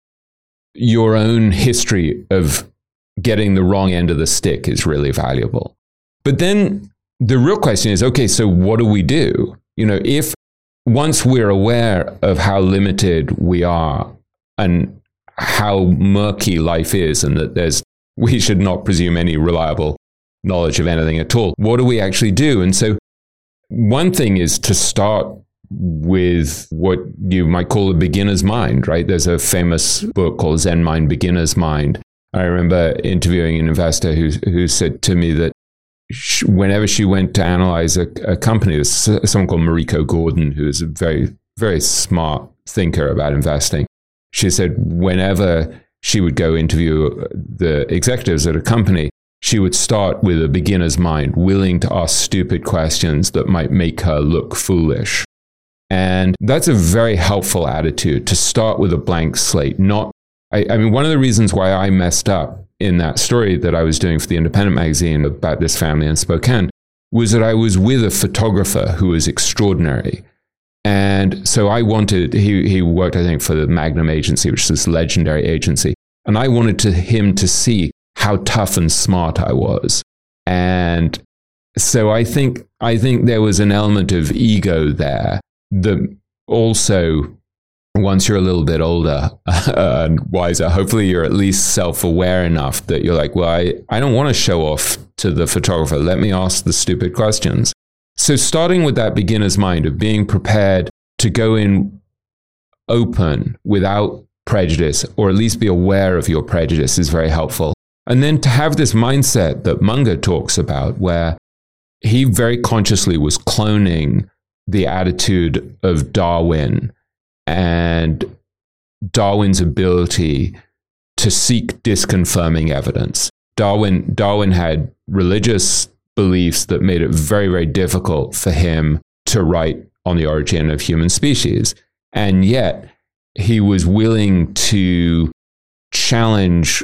history of getting the wrong end of the stick is really valuable. But then the real question is, okay, so what do we do? If once we're aware of how limited we are and how murky life is, and that we should not presume any reliable knowledge of anything at all, what do we actually do? And so one thing is to start with what you might call a beginner's mind, right? There's a famous book called Zen Mind, Beginner's Mind. I remember interviewing an investor who said to me that whenever she went to analyze a company, there's someone called Mariko Gordon, who is a very, very smart thinker about investing. She said whenever she would go interview the executives at a company, she would start with a beginner's mind, willing to ask stupid questions that might make her look foolish. And that's a very helpful attitude, to start with a blank slate. I mean, one of the reasons why I messed up in that story that I was doing for the Independent magazine about this family in Spokane was that I was with a photographer who was extraordinary. And so I wanted, he worked, I think, for the Magnum Agency, which is this legendary agency. And I wanted him to see how tough and smart I was. And so I think there was an element of ego there that also, once you're a little bit older and wiser, hopefully you're at least self-aware enough that you're like, well, I don't want to show off to the photographer. Let me ask the stupid questions. So starting with that beginner's mind of being prepared to go in open without prejudice, or at least be aware of your prejudice, is very helpful. And then to have this mindset that Munger talks about, where he very consciously was cloning the attitude of Darwin and Darwin's ability to seek disconfirming evidence. Darwin had religious beliefs that made it very, very difficult for him to write on the origin of human species. And yet he was willing to challenge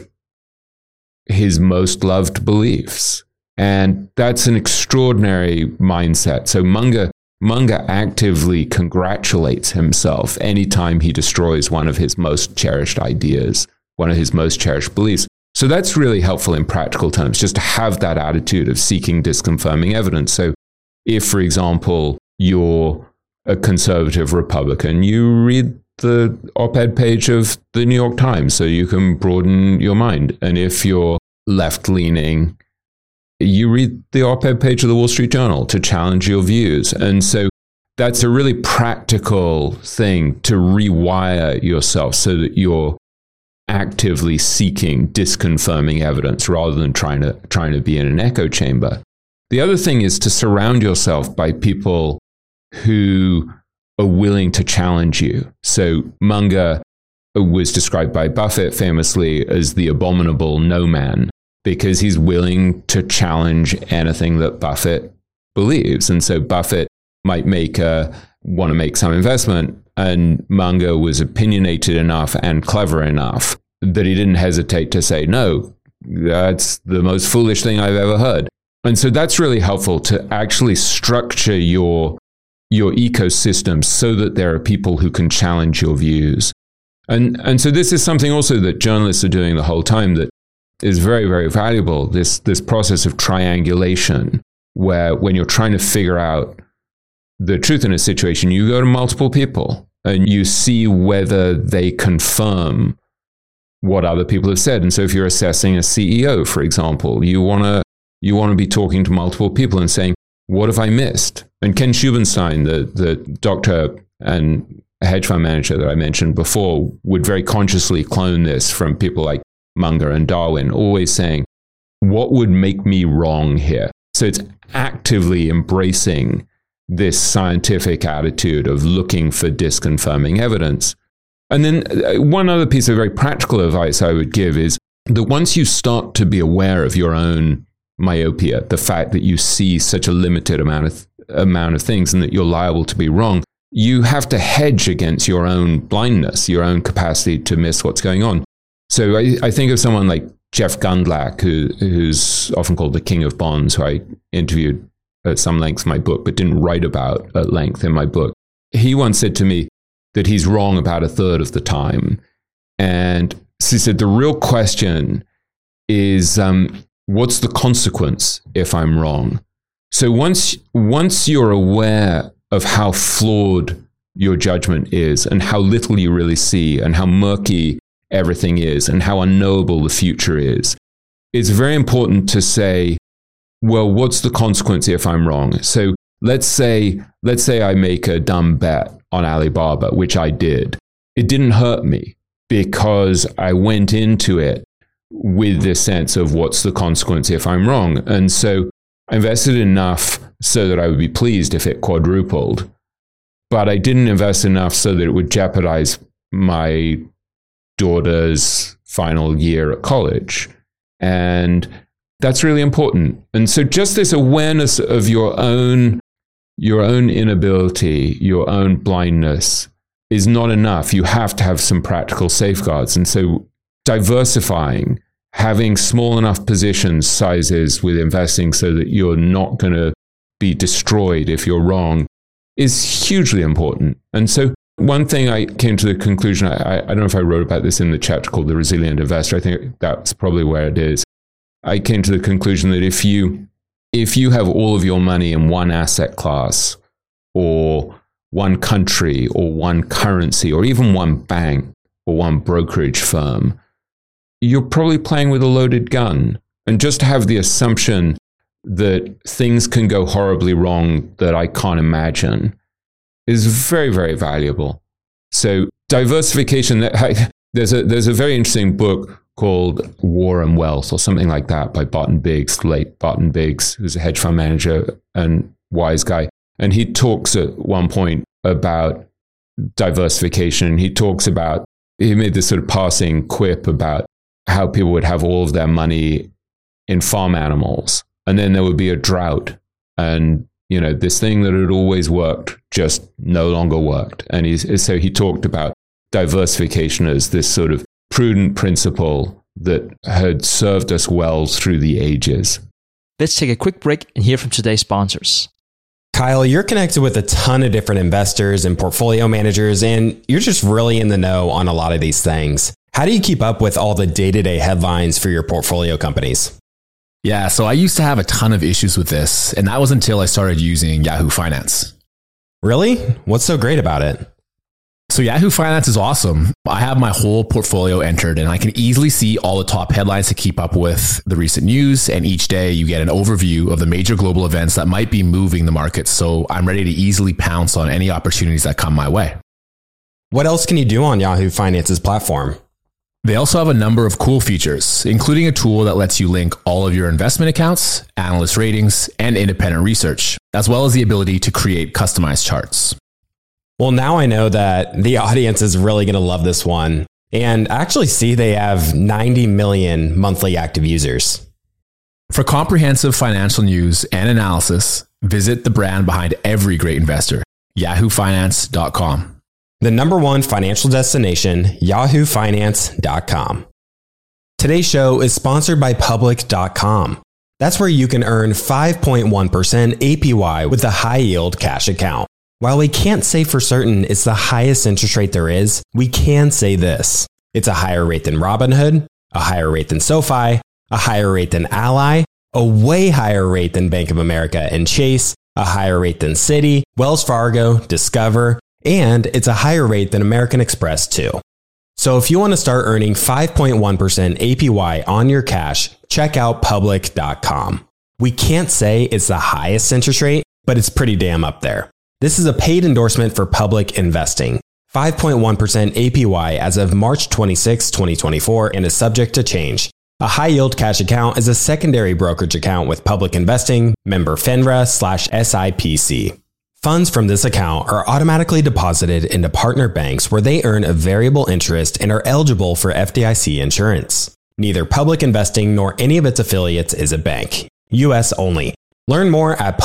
his most loved beliefs. And that's an extraordinary mindset. So Munger actively congratulates himself anytime he destroys one of his most cherished ideas, one of his most cherished beliefs. So that's really helpful in practical terms, just to have that attitude of seeking disconfirming evidence. So if, for example, you're a conservative Republican, you read the op-ed page of the New York Times so you can broaden your mind. And if you're left-leaning, you read the op-ed page of the Wall Street Journal to challenge your views. And so that's a really practical thing to rewire yourself so that you're actively seeking disconfirming evidence rather than trying to be in an echo chamber. The other thing is to surround yourself by people who are willing to challenge you. So Munger was described by Buffett famously as the abominable no man, because he's willing to challenge anything that Buffett believes. And so Buffett might want to make some investment, and Munger was opinionated enough and clever enough that he didn't hesitate to say, no, that's the most foolish thing I've ever heard. And so that's really helpful, to actually structure your ecosystem so that there are people who can challenge your views. And so this is something also that journalists are doing the whole time that is very, very valuable, this process of triangulation, where when you're trying to figure out the truth in a situation, you go to multiple people and you see whether they confirm what other people have said. And so if you're assessing a CEO, for example, you want to be talking to multiple people and saying, what have I missed? And Ken Schubenstein, the doctor and hedge fund manager that I mentioned before, would very consciously clone this from people like Munger and Darwin, always saying, what would make me wrong here? So it's actively embracing this scientific attitude of looking for disconfirming evidence. And then one other piece of very practical advice I would give is that once you start to be aware of your own myopia, the fact that you see such a limited amount of things and that you're liable to be wrong, you have to hedge against your own blindness, your own capacity to miss what's going on. So I think of someone like Jeff Gundlach, who's often called the king of bonds, who I interviewed at some length in my book, but didn't write about at length in my book. He once said to me that he's wrong about a third of the time. And so he said, the real question is, what's the consequence if I'm wrong? So once you're aware of how flawed your judgment is and how little you really see and how murky everything is and how unknowable the future is, it's very important to say, well, what's the consequence if I'm wrong? So let's say I make a dumb bet on Alibaba, which I did. It didn't hurt me because I went into it with this sense of what's the consequence if I'm wrong. And so I invested enough so that I would be pleased if it quadrupled, but I didn't invest enough so that it would jeopardize my daughter's final year at college. And That's really important. And so just this awareness of your own inability, your own blindness is not enough. You have to have some practical safeguards. And so diversifying, having small enough position sizes with investing so that you're not going to be destroyed if you're wrong is hugely important. And so one thing I came to the conclusion, I don't know if I wrote about this in the chapter called The Resilient Investor. I think that's probably where it is. I came to the conclusion that if you have all of your money in one asset class or one country or one currency or even one bank or one brokerage firm, you're probably playing with a loaded gun. And just to have the assumption that things can go horribly wrong that I can't imagine is very, very valuable. So diversification, there's a very interesting book called War and Wealth or something like that by Barton Biggs, late Barton Biggs, who's a hedge fund manager and wise guy. And he talks at one point about diversification. He made this sort of passing quip about how people would have all of their money in farm animals. And then there would be a drought. And, this thing that had always worked just no longer worked. And so he talked about diversification as this sort of prudent principle that had served us well through the ages. Let's take a quick break and hear from today's sponsors. Kyle, you're connected with a ton of different investors and portfolio managers, and you're just really in the know on a lot of these things. How do you keep up with all the day-to-day headlines for your portfolio companies? Yeah, so I used to have a ton of issues with this, and that was until I started using Yahoo Finance. Really? What's so great about it? So Yahoo Finance is awesome. I have my whole portfolio entered, and I can easily see all the top headlines to keep up with the recent news. And each day you get an overview of the major global events that might be moving the market. So I'm ready to easily pounce on any opportunities that come my way. What else can you do on Yahoo Finance's platform? They also have a number of cool features, including a tool that lets you link all of your investment accounts, analyst ratings, and independent research, as well as the ability to create customized charts. Well, now I know that the audience is really going to love this one. And I actually see they have 90 million monthly active users. For comprehensive financial news and analysis, visit the brand behind every great investor, yahoofinance.com. The number one financial destination, yahoofinance.com. Today's show is sponsored by Public.com. That's where you can earn 5.1% APY with a high yield cash account. While we can't say for certain it's the highest interest rate there is, we can say this. It's a higher rate than Robinhood, a higher rate than SoFi, a higher rate than Ally, a way higher rate than Bank of America and Chase, a higher rate than Citi, Wells Fargo, Discover, and it's a higher rate than American Express too. So if you want to start earning 5.1% APY on your cash, check out Public.com. We can't say it's the highest interest rate, but it's pretty damn up there. This is a paid endorsement for Public Investing. 5.1% APY as of March 26, 2024, and is subject to change. A high-yield cash account is a secondary brokerage account with Public Investing, member FINRA/SIPC. Funds from this account are automatically deposited into partner banks where they earn a variable interest and are eligible for FDIC insurance. Neither Public Investing nor any of its affiliates is a bank. U.S. only. Learn more at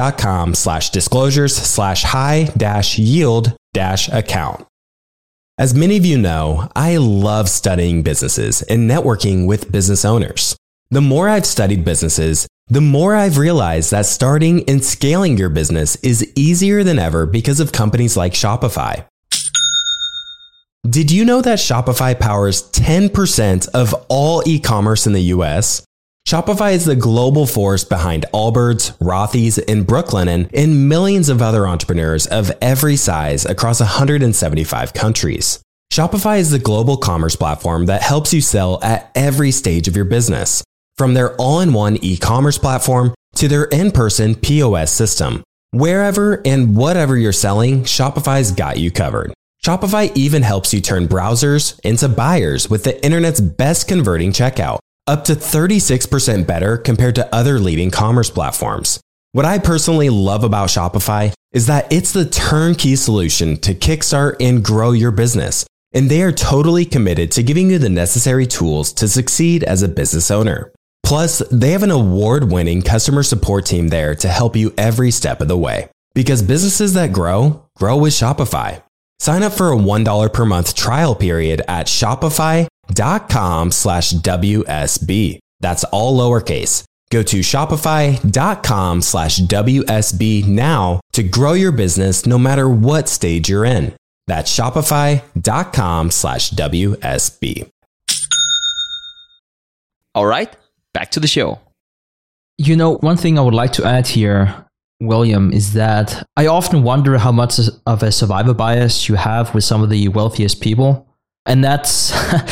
public.com/disclosures/high-yield-account. As many of you know, I love studying businesses and networking with business owners. The more I've studied businesses, the more I've realized that starting and scaling your business is easier than ever because of companies like Shopify. Did you know that Shopify powers 10% of all e-commerce in the US? Shopify is the global force behind Allbirds, Rothy's, and Brooklinen, and millions of other entrepreneurs of every size across 175 countries. Shopify is the global commerce platform that helps you sell at every stage of your business. From their all-in-one e-commerce platform to their in-person POS system. Wherever and whatever you're selling, Shopify's got you covered. Shopify even helps you turn browsers into buyers with the internet's best converting checkout, up to 36% better compared to other leading commerce platforms. What I personally love about Shopify is that it's the turnkey solution to kickstart and grow your business, and they are totally committed to giving you the necessary tools to succeed as a business owner. Plus, they have an award-winning customer support team there to help you every step of the way. Because businesses that grow with Shopify. Sign up for a $1 per month trial period at shopify.com/WSB. That's all lowercase. Go to shopify.com/WSB now to grow your business no matter what stage you're in. That's shopify.com/WSB. All right, back to the show. You know, one thing I would like to add here, William, is that I often wonder how much of a survivor bias you have with some of the wealthiest people. And that's,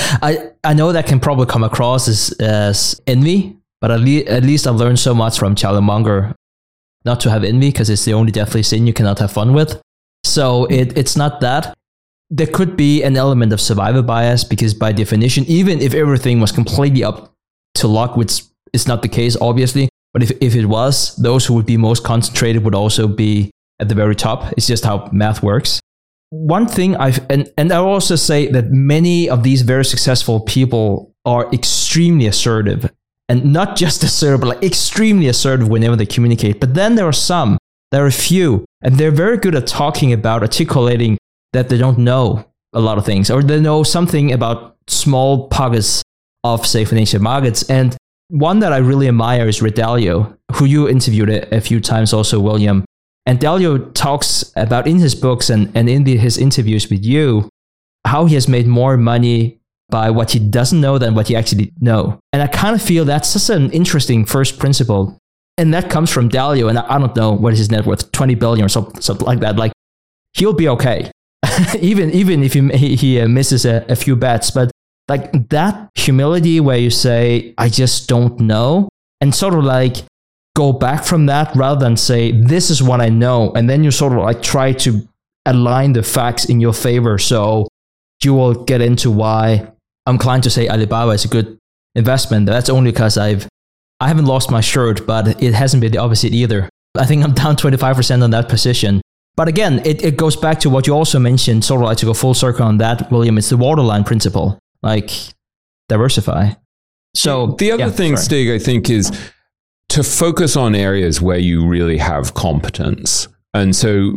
I know that can probably come across as envy, but at least I've learned so much from Charlie Munger not to have envy, because it's the only deathly sin you cannot have fun with. So it's not that. There could be an element of survivor bias, because by definition, even if everything was completely up to luck, which is not the case, obviously, but if it was, those who would be most concentrated would also be at the very top. It's just how math works. One thing and I'll also say that many of these very successful people are extremely assertive, and not just assertive, but like extremely assertive whenever they communicate. But then there are a few, and they're very good at talking about, articulating that they don't know a lot of things, or they know something about small pockets of, say, financial markets. And one that I really admire is Ray Dalio, who you interviewed a few times also, William. And Dalio talks about in his books and in his interviews with you, how he has made more money by what he doesn't know than what he actually know. And I kind of feel that's just an interesting first principle. And that comes from Dalio. And I don't know what is his net worth, 20 billion or something like that. Like, he'll be okay, even if he misses a few bets. But like that humility where you say, I just don't know, and sort of like go back from that rather than say, this is what I know. And then you sort of like try to align the facts in your favor. So you will get into why I'm inclined to say Alibaba is a good investment. That's only because I haven't lost my shirt, but it hasn't been the opposite either. I think I'm down 25% on that position. But again, it goes back to what you also mentioned, sort of like to go full circle on that, William. It's the waterline principle. Like, diversify. So the other thing, Stig, I think is to focus on areas where you really have competence. And so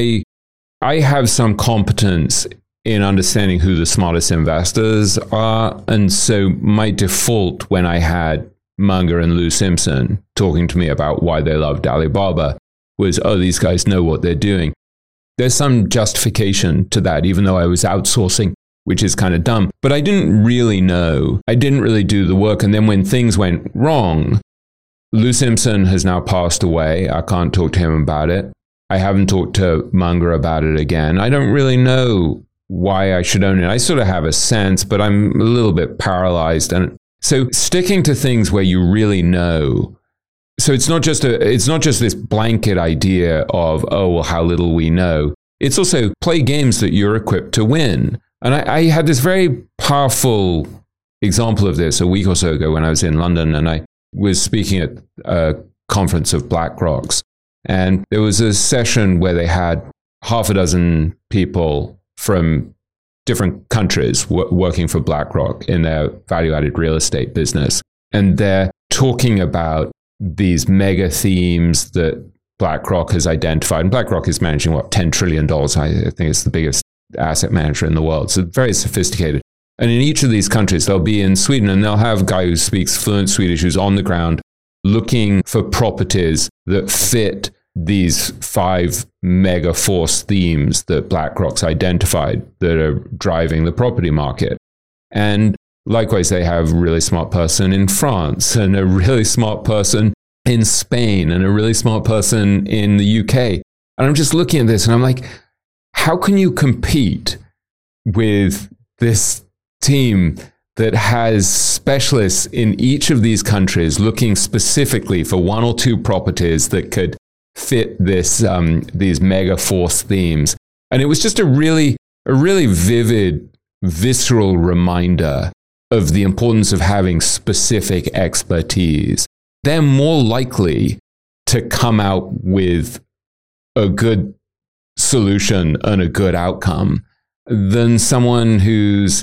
I have some competence in understanding who the smartest investors are. And so my default when I had Munger and Lou Simpson talking to me about why they loved Alibaba was, oh, these guys know what they're doing. There's some justification to that, even though I was outsourcing, which is kind of dumb. But I didn't really know. I didn't really do the work. And then when things went wrong, Lou Simpson has now passed away. I can't talk to him about it. I haven't talked to Munger about it again. I don't really know why I should own it. I sort of have a sense, but I'm a little bit paralyzed. And so sticking to things where you really know. So it's not just this blanket idea of, oh, well, how little we know. It's also play games that you're equipped to win. And I had this very powerful example of this a week or so ago when I was in London, and I was speaking at a conference of BlackRock's. And there was a session where they had half a dozen people from different countries working for BlackRock in their value-added real estate business. And they're talking about these mega themes that BlackRock has identified. And BlackRock is managing, $10 trillion? I think it's the biggest asset manager in the world. So very sophisticated. And in each of these countries, they'll be in Sweden and they'll have a guy who speaks fluent Swedish who's on the ground looking for properties that fit these 5 mega force themes that BlackRock's identified that are driving the property market. And likewise, they have a really smart person in France and a really smart person in Spain and a really smart person in the UK. And I'm just looking at this and I'm like, how can you compete with this team that has specialists in each of these countries looking specifically for 1 or 2 properties that could fit this these mega force themes? And it was just a really vivid, visceral reminder of the importance of having specific expertise. They're more likely to come out with a good solution and a good outcome than someone who's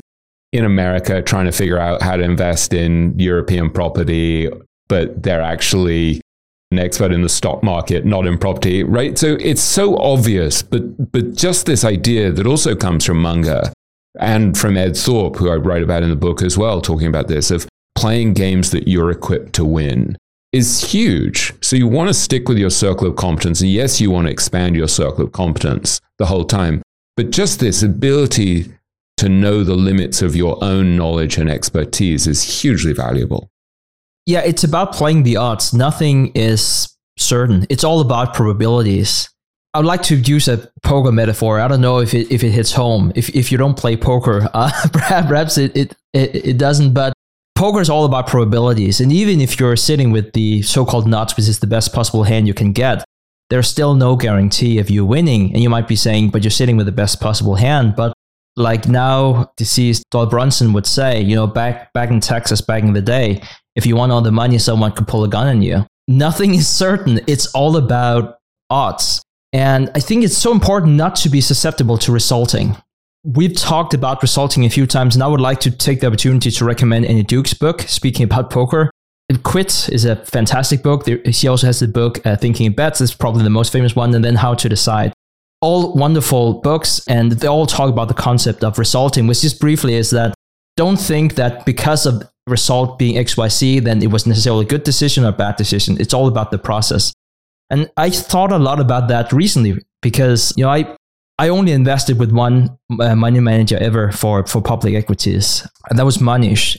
in America trying to figure out how to invest in European property, but they're actually an expert in the stock market, not in property, right? So it's so obvious, but just this idea that also comes from Munger and from Ed Thorpe, who I write about in the book as well, talking about this, of playing games that you're equipped to win, is huge. So you want to stick with your circle of competence. And yes, you want to expand your circle of competence the whole time, but just this ability to know the limits of your own knowledge and expertise is hugely valuable. Yeah, it's about playing the odds. Nothing is certain. It's all about probabilities. I would like to use a poker metaphor. I don't know if it hits home. If you don't play poker, perhaps it doesn't. But poker is all about probabilities. And even if you're sitting with the so-called nuts, which is the best possible hand you can get, there's still no guarantee of you winning. And you might be saying, but you're sitting with the best possible hand. But like now deceased Doyle Brunson would say, back in Texas, back in the day, if you want all the money, someone could pull a gun on you. Nothing is certain. It's all about odds. And I think it's so important not to be susceptible to resulting. We've talked about resulting a few times, and I would like to take the opportunity to recommend Annie Duke's book, speaking about poker. Quit is a fantastic book. She also has the book, Thinking in Bets. It's probably the most famous one, and then How to Decide. All wonderful books, and they all talk about the concept of resulting, which just briefly is that don't think that because of result being XYZ, then it was necessarily a good decision or a bad decision. It's all about the process. And I thought a lot about that recently because, I only invested with one money manager ever for public equities. And that was Manish.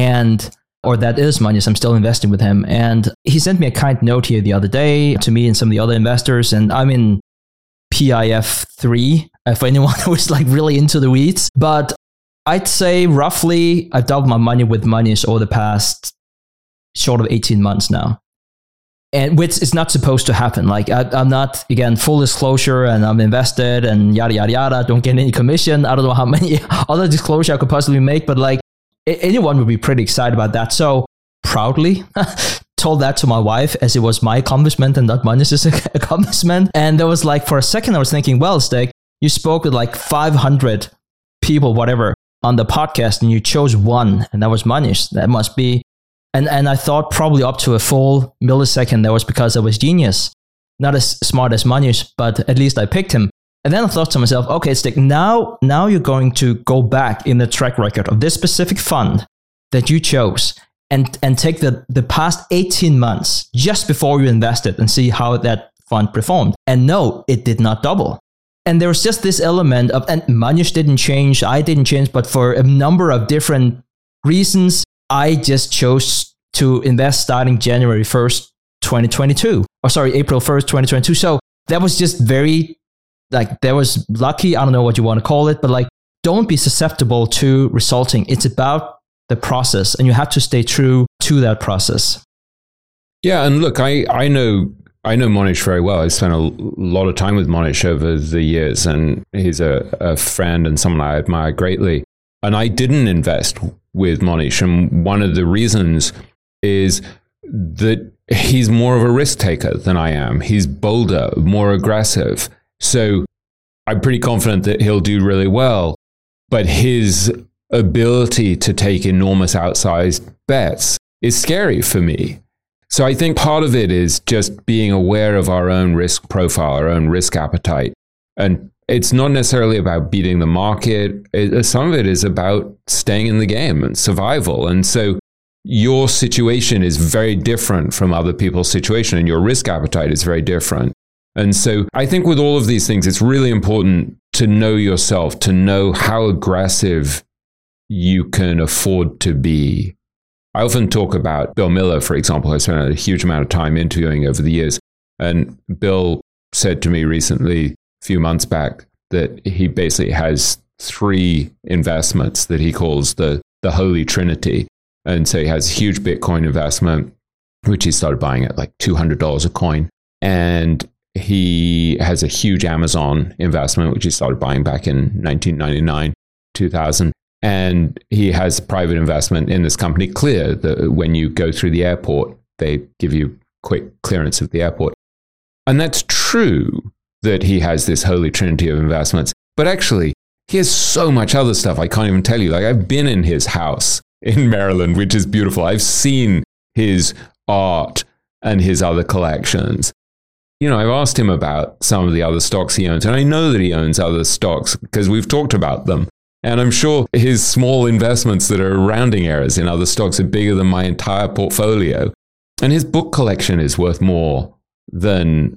Or that is Manish. I'm still investing with him. And he sent me a kind note here the other day to me and some of the other investors. And I'm in PIF 3 for anyone who is like really into the weeds. But I'd say roughly I've doubled my money with Manish over the past short of 18 months now. And which is not supposed to happen. Like I'm not, again, full disclosure and I'm invested and yada, yada, yada. Don't get any commission. I don't know how many other disclosure I could possibly make, but like anyone would be pretty excited about that. So proudly told that to my wife as it was my accomplishment and not Manish's accomplishment. And there was like, for a second, I was thinking, well, Stig, you spoke with like 500 people, whatever, on the podcast and you chose one, and that was Manish. That must be, and I thought probably up to a full millisecond that was because I was genius. Not as smart as Manish, but at least I picked him. And then I thought to myself, okay, Stig, now you're going to go back in the track record of this specific fund that you chose and take the past 18 months just before you invested and see how that fund performed. And no, it did not double. And there was just this element of, and Manish didn't change, I didn't change, but for a number of different reasons, I just chose to invest starting January 1st, 2022. Or sorry, April 1st, 2022. So that was just very, that was lucky. I don't know what you want to call it, but don't be susceptible to resulting. It's about the process, and you have to stay true to that process. Yeah, and look, I know Manish very well. I spent a lot of time with Manish over the years, and he's a friend and someone I admire greatly. And I didn't invest with Manish, and one of the reasons is that he's more of a risk taker than I am. He's bolder, more aggressive. So I'm pretty confident that he'll do really well, but his ability to take enormous outsized bets is scary for me. So I think part of it is just being aware of our own risk profile, our own risk appetite. And it's not necessarily about beating the market. Some of it is about staying in the game and survival. And so your situation is very different from other people's situation, and your risk appetite is very different. And so I think with all of these things, it's really important to know yourself, to know how aggressive you can afford to be. I often talk about Bill Miller, for example. I spent a huge amount of time interviewing over the years. And Bill said to me recently, a few months back, that he basically has 3 investments that he calls the Holy Trinity. And so he has a huge Bitcoin investment, which he started buying at like $200 a coin. And he has a huge Amazon investment, which he started buying back in 1999, 2000. And he has private investment in this company, Clear, that when you go through the airport, they give you quick clearance of the airport. And that's true that he has this holy trinity of investments. But actually, he has so much other stuff I can't even tell you. Like, I've been in his house in Maryland, which is beautiful. I've seen his art and his other collections. You know, I've asked him about some of the other stocks he owns, and I know that he owns other stocks because we've talked about them. And I'm sure his small investments that are rounding errors in other stocks are bigger than my entire portfolio. And his book collection is worth more than,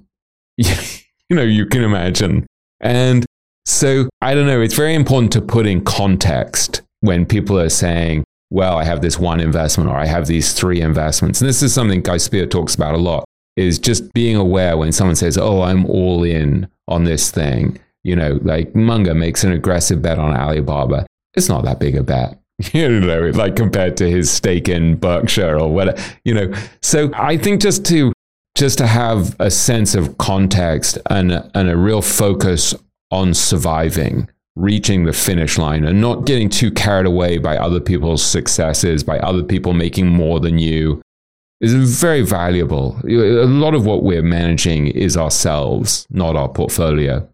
you can imagine. And so, I don't know, it's very important to put in context when people are saying, well, I have this one investment or I have these 3 investments. And this is something Guy Spier talks about a lot, is just being aware when someone says, oh, I'm all in on this thing. You know, like Munger makes an aggressive bet on Alibaba. It's not that big a bet, like compared to his stake in Berkshire or whatever, So I think just to have a sense of context and a real focus on surviving, reaching the finish line, and not getting too carried away by other people's successes, by other people making more than you, is very valuable. A lot of what we're managing is ourselves, not our portfolio.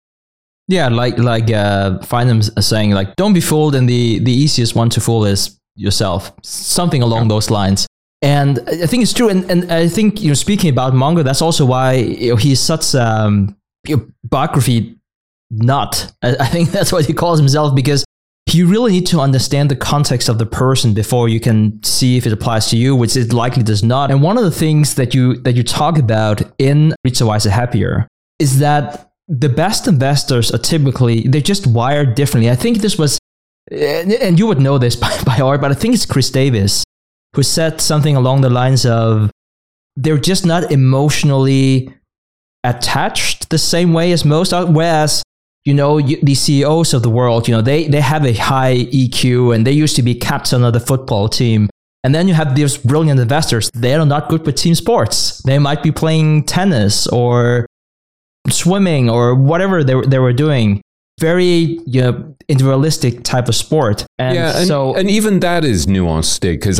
Yeah, like Farnham saying, like, don't be fooled, and the easiest one to fool is yourself. Something along those lines. And I think it's true. And I think, speaking about Munger, that's also why he's such a biography nut. I think that's what he calls himself, because you really need to understand the context of the person before you can see if it applies to you, which it likely does not. And one of the things that you talk about in Richer, Wiser, Happier is that the best investors are typically, they're just wired differently. I think this was, and you would know this by heart, but I think it's Chris Davis who said something along the lines of, they're just not emotionally attached the same way as most, whereas, the CEOs of the world, they have a high EQ and they used to be captain of the football team. And then you have these brilliant investors. They are not good with team sports. They might be playing tennis or swimming or whatever they were doing. Very individualistic type of sport. And even that is nuanced, because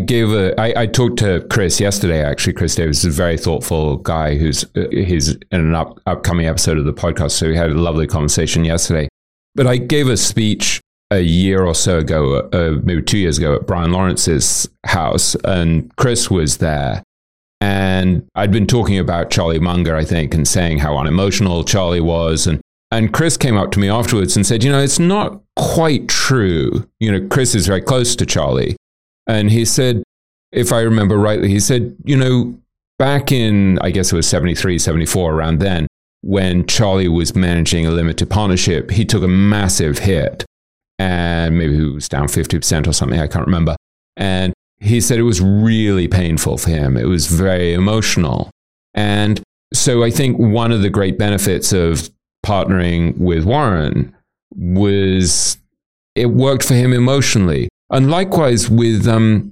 I talked to Chris yesterday, actually. Chris Davis is a very thoughtful guy he's in an upcoming episode of the podcast, so we had a lovely conversation yesterday. But I gave a speech a year or so ago, maybe 2 years ago, at Brian Lawrence's house, and Chris was there. And I'd been talking about Charlie Munger, I think, and saying how unemotional Charlie was. And Chris came up to me afterwards and said, it's not quite true. Chris is very close to Charlie. And he said, if I remember rightly, he said, back in, I guess it was 73, 74, around then, when Charlie was managing a limited partnership, he took a massive hit. And maybe he was down 50% or something, I can't remember. And he said it was really painful for him. It was very emotional. And so I think one of the great benefits of partnering with Warren was it worked for him emotionally. And likewise with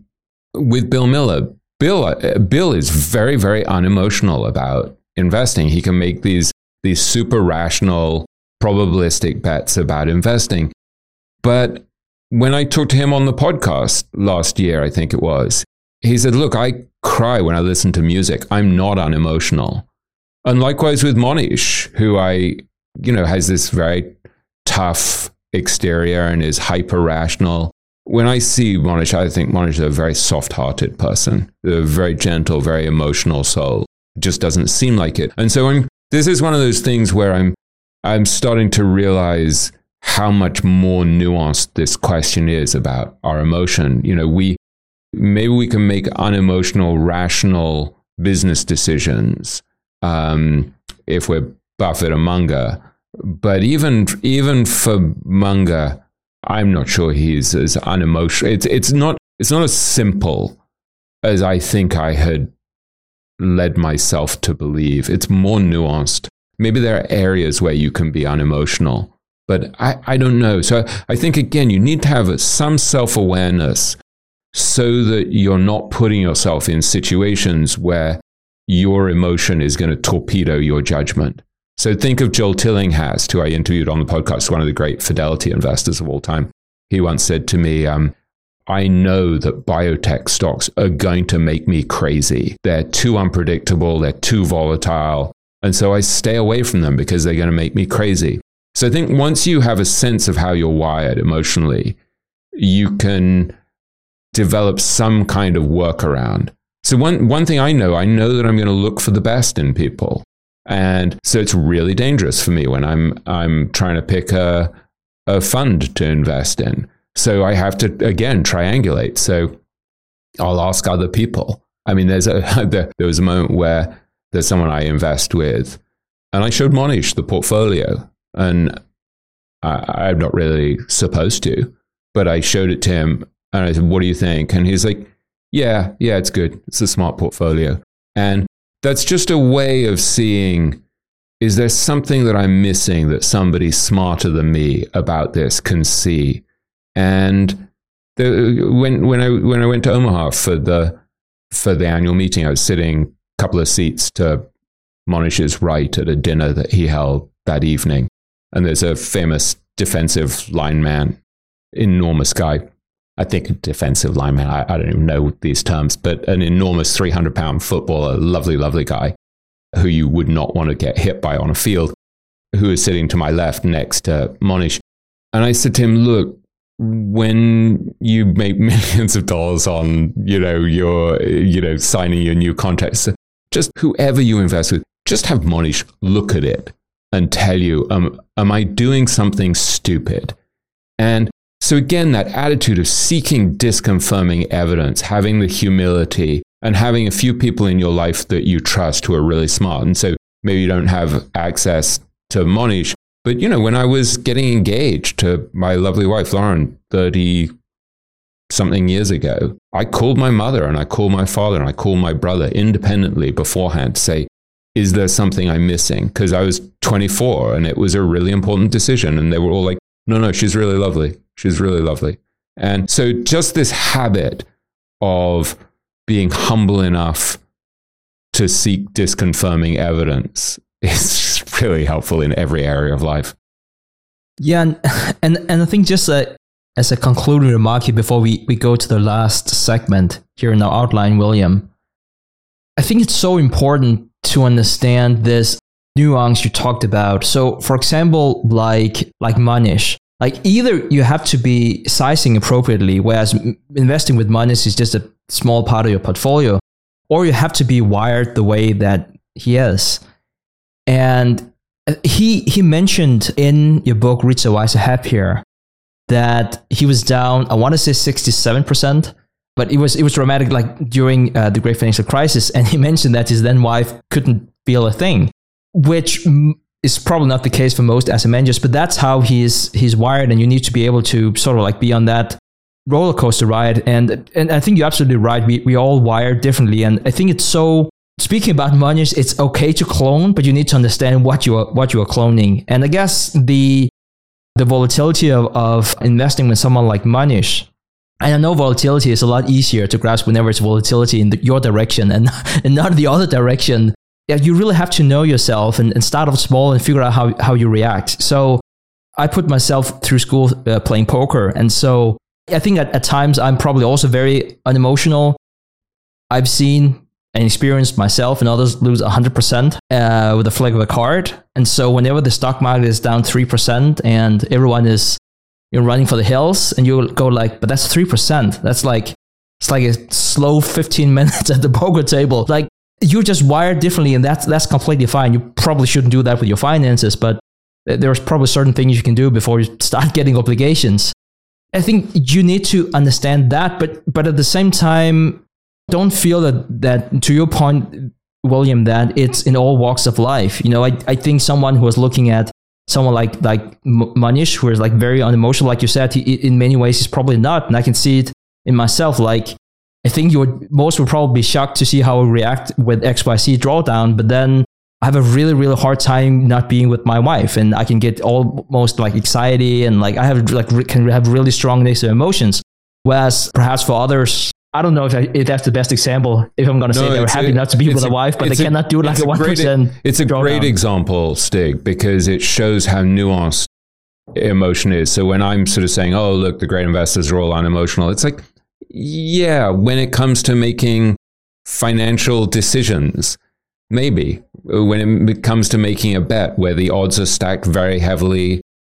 Bill Miller. Bill is very, very unemotional about investing. He can make these super rational, probabilistic bets about investing. But when I talked to him on the podcast last year, I think it was, he said, look, I cry when I listen to music. I'm not unemotional. And likewise with Monish, who has this very tough exterior and is hyper rational. When I see Monish, I think Monish is a very soft-hearted person, a very gentle, very emotional soul. It just doesn't seem like it. And so this is one of those things where I'm starting to realize how much more nuanced this question is about our emotion. Maybe we can make unemotional, rational business decisions if we're Buffett or Munger. But even for Munger, I'm not sure he's as unemotional. It's not as simple as I think I had led myself to believe. It's more nuanced. Maybe there are areas where you can be unemotional, but I don't know. So I think, again, you need to have some self-awareness so that you're not putting yourself in situations where your emotion is going to torpedo your judgment. So think of Joel Tillinghast, who I interviewed on the podcast, one of the great Fidelity investors of all time. He once said to me, I know that biotech stocks are going to make me crazy. They're too unpredictable. They're too volatile. And so I stay away from them because they're going to make me crazy. So I think once you have a sense of how you're wired emotionally, you can develop some kind of workaround. So one thing I know that I'm going to look for the best in people. And so it's really dangerous for me when I'm trying to pick a fund to invest in. So I have to, again, triangulate. So I'll ask other people. I mean, there was a moment where there's someone I invest with, and I showed Monish the portfolio, and I'm not really supposed to, but I showed it to him, and I said, "What do you think?" And he's like, "Yeah, it's good. It's a smart portfolio." And that's just a way of seeing, is there something that I'm missing that somebody smarter than me about this can see? And when I went to Omaha for the annual meeting, I was sitting a couple of seats to Monish's right at a dinner that he held that evening. And there's a famous defensive lineman, enormous guy. I think a defensive lineman, I don't even know these terms, but an enormous 300-pound footballer, lovely, lovely guy who you would not want to get hit by on a field, who is sitting to my left next to Monish. And I said to him, look, when you make millions of dollars on, your signing your new contracts, just whoever you invest with, just have Monish look at it and tell you, am I doing something stupid? And so again, that attitude of seeking disconfirming evidence, having the humility, and having a few people in your life that you trust who are really smart. And so maybe you don't have access to Monish, but when I was getting engaged to my lovely wife, Lauren, 30-something years ago, I called my mother and I called my father and I called my brother independently beforehand to say, is there something I'm missing? Because I was 24 and it was a really important decision. And they were all like, no, she's really lovely. She's really lovely. And so just this habit of being humble enough to seek disconfirming evidence is really helpful in every area of life. Yeah, and I think just as a concluding remark here before we go to the last segment here in our outline, William, I think it's so important to understand this nuance you talked about. So, for example, like Monish, like either you have to be sizing appropriately, whereas investing with Monish is just a small part of your portfolio, or you have to be wired the way that he is. And he mentioned in your book, Richer, Wiser, Happier, that he was down, I want to say 67%, but it was dramatic, like during the Great Financial Crisis. And he mentioned that his then wife couldn't feel a thing, which is probably not the case for most asset managers, but that's how he's wired, and you need to be able to sort of like be on that roller coaster ride. And I think you're absolutely right. We all wire differently, and I think it's so. Speaking about Monish, it's okay to clone, but you need to understand what you are cloning. And I guess the volatility of investing with someone like Monish, and I know volatility is a lot easier to grasp whenever it's volatility in your direction and not the other direction. Yeah, you really have to know yourself and start off small and figure out how you react. So I put myself through school playing poker. And so I think at times I'm probably also very unemotional. I've seen and experienced myself and others lose 100% with a flick of a card. And so whenever the stock market is down 3% and everyone is running for the hills, and you go like, but that's 3%. That's like, it's like a slow 15 minutes at the poker table. Like, you're just wired differently, and that's completely fine. You probably shouldn't do that with your finances, but there's probably certain things you can do before you start getting obligations. I think you need to understand that, but at the same time, don't feel that to your point, William, that it's in all walks of life. I think someone who was looking at someone like Monish, who is like very unemotional, like you said, in many ways he's probably not, and I can see it in myself. Like, I think most would probably be shocked to see how I react with XYZ drawdown, but then I have a really, really hard time not being with my wife, and I can get almost like anxiety, and like I have can have really strong negative emotions. Whereas perhaps for others, I don't know if that's the best example. If I'm going to say they were happy not to be with a wife, but they cannot do like a 1%. It's a great example, Stig, because it shows how nuanced emotion is. So when I'm sort of saying, "Oh, look, the great investors are all unemotional," it's like, yeah, when it comes to making financial decisions, maybe. When it comes to making a bet where the odds are stacked very heavily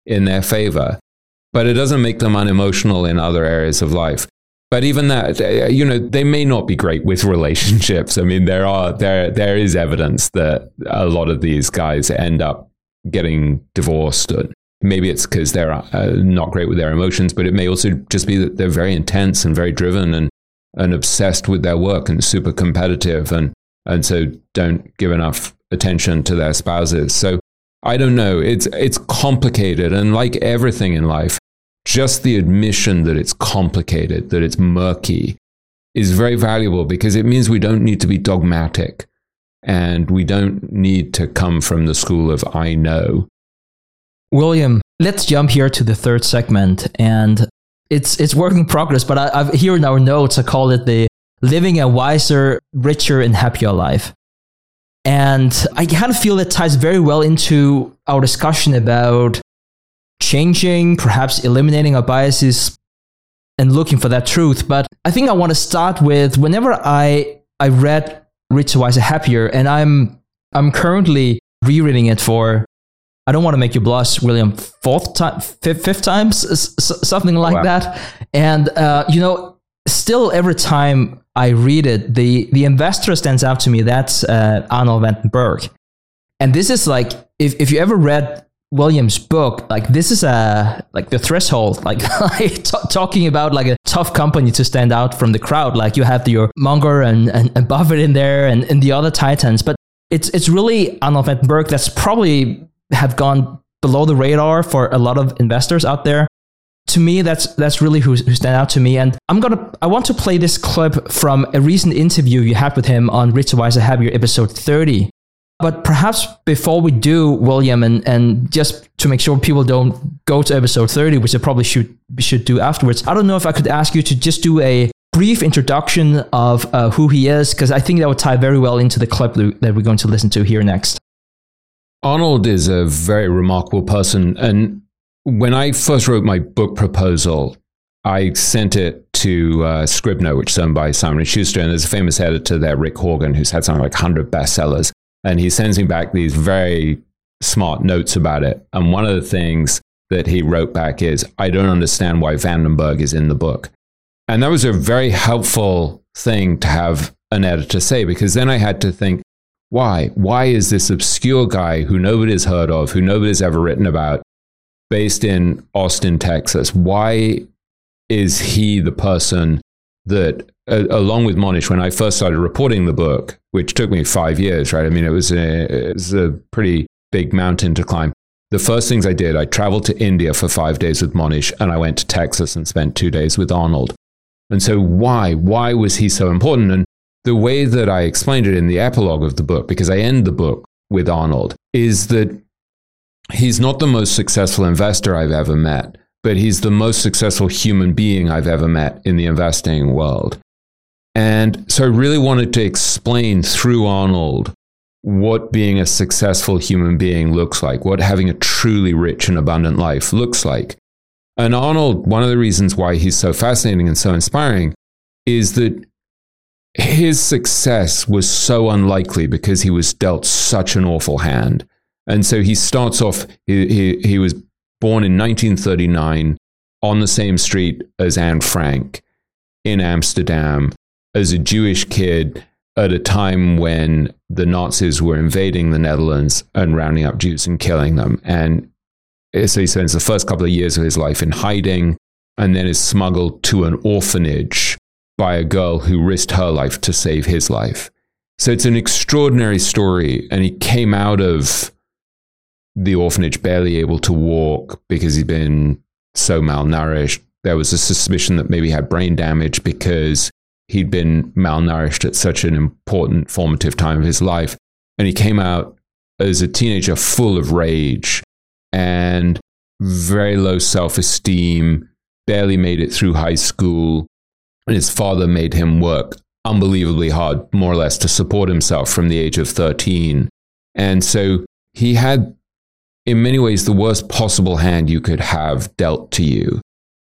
in their favor, but it doesn't make them unemotional in other areas of life. But even that, they may not be great with relationships. I mean, there is evidence that a lot of these guys end up getting divorced. Maybe it's because they're not great with their emotions, but it may also just be that they're very intense and very driven and obsessed with their work and super competitive and so don't give enough attention to their spouses. So I don't know. It's complicated. And like everything in life, just the admission that it's complicated, that it's murky, is very valuable because it means we don't need to be dogmatic and we don't need to come from the school of I know. William, let's jump here to the third segment, and it's work in progress, but I've here in our notes, I call it the Living a Wiser, Richer, and Happier Life. And I kind of feel it ties very well into our discussion about changing, perhaps eliminating our biases and looking for that truth. But I think I want to start with whenever I read Richer, Wiser, Happier, and I'm currently rereading it for, I don't want to make you blush, William, fifth times, something like that. And, still every time I read it, the investor stands out to me. That's Arnold van den Berg. And this is like, if you ever read William's book, like this is like the threshold, like talking about like a tough company to stand out from the crowd. Like you have your Munger and Buffett in there and the other titans. But it's really Arnold van den Berg that's probably have gone below the radar for a lot of investors out there. To me, that's really who stand out to me. And I want to play this clip from a recent interview you had with him on Richer, Wiser, Happier, episode 30. But perhaps before we do, William, and just to make sure people don't go to episode 30, which I probably should do afterwards, I don't know if I could ask you to just do a brief introduction of who he is, because I think that would tie very well into the clip that we're going to listen to here next. Arnold is a very remarkable person. And when I first wrote my book proposal, I sent it to Scribner, which is owned by Simon & Schuster. And there's a famous editor there, Rick Horgan, who's had something like 100 bestsellers. And he sends me back these very smart notes about it. And one of the things that he wrote back is, I don't understand why van den Berg is in the book. And that was a very helpful thing to have an editor say, because then I had to think, why? Why is this obscure guy who nobody's heard of, who nobody's ever written about, based in Austin, Texas? Why is he the person that, along with Mohnish, when I first started reporting the book, which took me 5 years, right? I mean, it was a pretty big mountain to climb. The first things I did, I traveled to India for 5 days with Mohnish, and I went to Texas and spent 2 days with Arnold. And so why was he so important? And the way that I explained it in the epilogue of the book, because I end the book with Arnold, is that he's not the most successful investor I've ever met, but he's the most successful human being I've ever met in the investing world. And so I really wanted to explain through Arnold what being a successful human being looks like, what having a truly rich and abundant life looks like. And Arnold, one of the reasons why he's so fascinating and so inspiring is that his success was so unlikely because he was dealt such an awful hand. And so he starts off, he was born in 1939 on the same street as Anne Frank in Amsterdam as a Jewish kid at a time when the Nazis were invading the Netherlands and rounding up Jews and killing them. And so he spends the first couple of years of his life in hiding and then is smuggled to an orphanage by a girl who risked her life to save his life. So it's an extraordinary story. And he came out of the orphanage barely able to walk because he'd been so malnourished. There was a suspicion that maybe he had brain damage because he'd been malnourished at such an important formative time of his life. And he came out as a teenager full of rage and very low self-esteem, barely made it through high school. And his father made him work unbelievably hard, more or less, to support himself from the age of 13. And so he had, in many ways, the worst possible hand you could have dealt to you.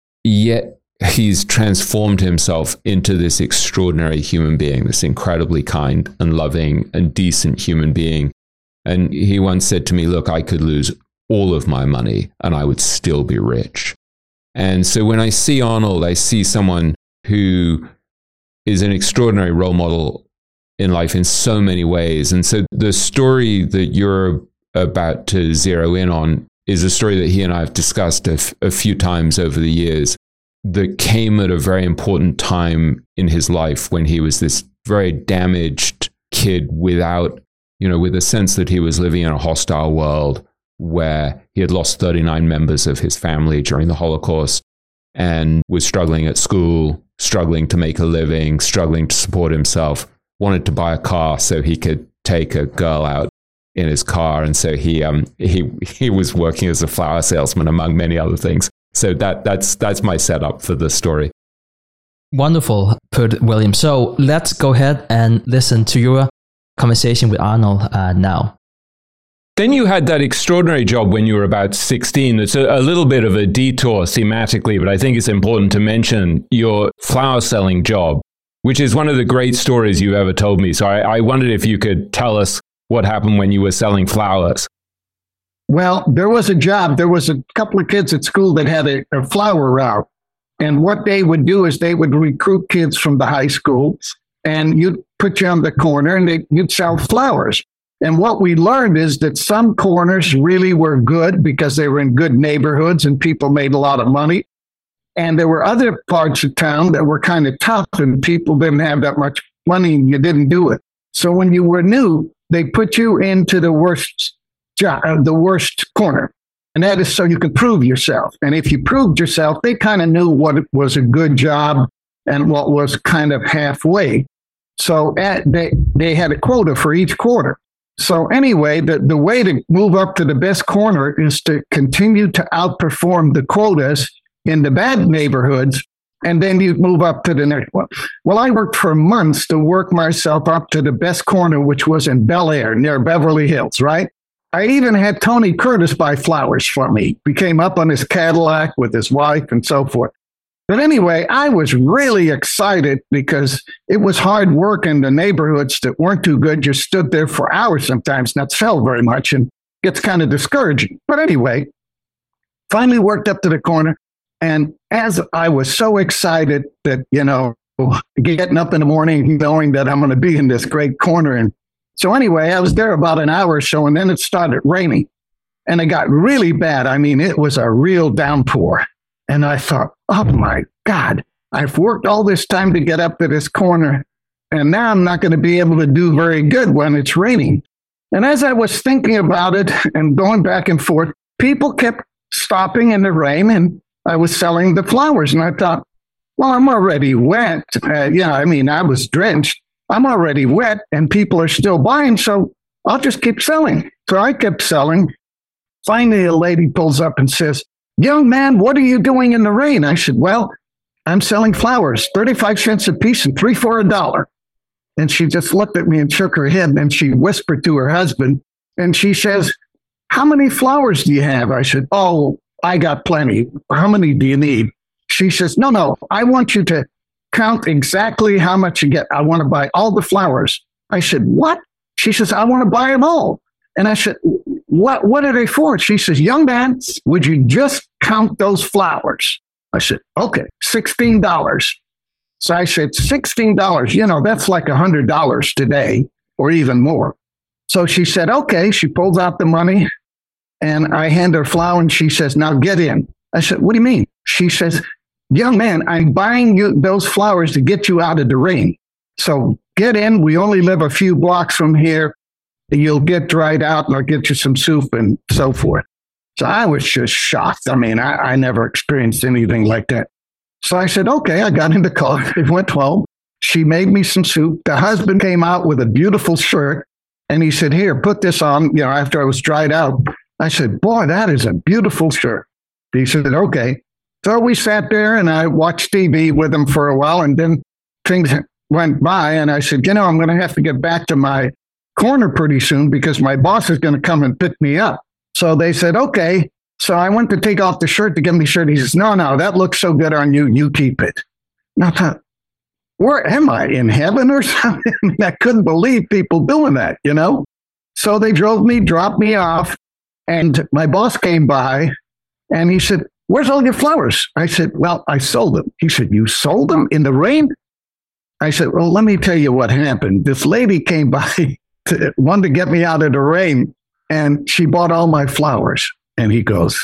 Yet he's transformed himself into this extraordinary human being, this incredibly kind and loving and decent human being. And he once said to me, look, I could lose all of my money and I would still be rich. And so when I see Arnold, I see someone who is an extraordinary role model in life in so many ways. And so the story that you're about to zero in on is a story that he and I have discussed a few times over the years that came at a very important time in his life when he was this very damaged kid without, with a sense that he was living in a hostile world where he had lost 39 members of his family during the Holocaust and was struggling at school, struggling to make a living, struggling to support himself, wanted to buy a car so he could take a girl out in his car. And so he was working as a flower salesman, among many other things. So that's my setup for the story. Wonderful put, William. So let's go ahead and listen to your conversation with Arnold now. Then you had that extraordinary job when you were about 16. It's a little bit of a detour thematically, but I think it's important to mention your flower selling job, which is one of the great stories you ever told me. So I wondered if you could tell us what happened when you were selling flowers. Well, there was a job. There was a couple of kids at school that had a flower route. And what they would do is they would recruit kids from the high schools, and you'd put you on the corner and you'd sell flowers. And what we learned is that some corners really were good because they were in good neighborhoods and people made a lot of money. And there were other parts of town that were kind of tough and people didn't have that much money and you didn't do it. So when you were new, they put you into the worst corner. And that is so you could prove yourself. And if you proved yourself, they kind of knew what was a good job and what was kind of halfway. So they had a quota for each quarter. So anyway, the way to move up to the best corner is to continue to outperform the quotas in the bad neighborhoods, and then you move up to the next one. Well, I worked for months to work myself up to the best corner, which was in Bel Air near Beverly Hills, right? I even had Tony Curtis buy flowers for me. We came up on his Cadillac with his wife and so forth. But anyway, I was really excited because it was hard work in the neighborhoods that weren't too good. You stood there for hours sometimes, not sell very much, and gets kind of discouraging. But anyway, finally worked up to the corner. And as I was so excited that, getting up in the morning, knowing that I'm going to be in this great corner. And so anyway, I was there about an hour or so, and then it started raining. And it got really bad. I mean, it was a real downpour. And I thought, oh, my God, I've worked all this time to get up to this corner, and now I'm not going to be able to do very good when it's raining. And as I was thinking about it and going back and forth, people kept stopping in the rain, and I was selling the flowers. And I thought, well, I'm already wet. I was drenched. I'm already wet, and people are still buying, so I'll just keep selling. So I kept selling. Finally, a lady pulls up and says, "Young man, what are you doing in the rain?" I said, "Well, I'm selling flowers, 35 cents a piece and 3 for $1. And she just looked at me and shook her head. And she whispered to her husband, and she says, "How many flowers do you have?" I said, "Oh, I got plenty. How many do you need?" She says, No, I want you to count exactly how much you get. I want to buy all the flowers. I said, "What?" She says, "I want to buy them all." And I said, What are they for?" She says, "Young man, would you just count those flowers?" I said, "Okay, $16. So I said, $16, that's like $100 today or even more. So she said, okay. She pulls out the money and I hand her a flower and she says, "Now get in." I said, "What do you mean?" She says, "Young man, I'm buying you those flowers to get you out of the rain. So get in. We only live a few blocks from here. You'll get dried out and I'll get you some soup and so forth." So I was just shocked. I mean, I never experienced anything like that. So I said, okay, I got in the car. I went home. She made me some soup. The husband came out with a beautiful shirt and he said, "Here, put this on," after I was dried out. I said, "Boy, that is a beautiful shirt." He said, "Okay." So we sat there and I watched TV with him for a while, and then things went by and I said, I'm going to have to get back to my corner pretty soon because my boss is going to come and pick me up. So they said, okay. So I went to take off the shirt to give him the shirt. He says, no, that looks so good on you. You keep it. And I thought, where am I, in heaven or something? I couldn't believe people doing that, So they dropped me off. And my boss came by and he said, "Where's all your flowers?" I said, "Well, I sold them." He said, "You sold them in the rain?" I said, "Well, let me tell you what happened. This lady came by wanted to get me out of the rain, and she bought all my flowers." And he goes,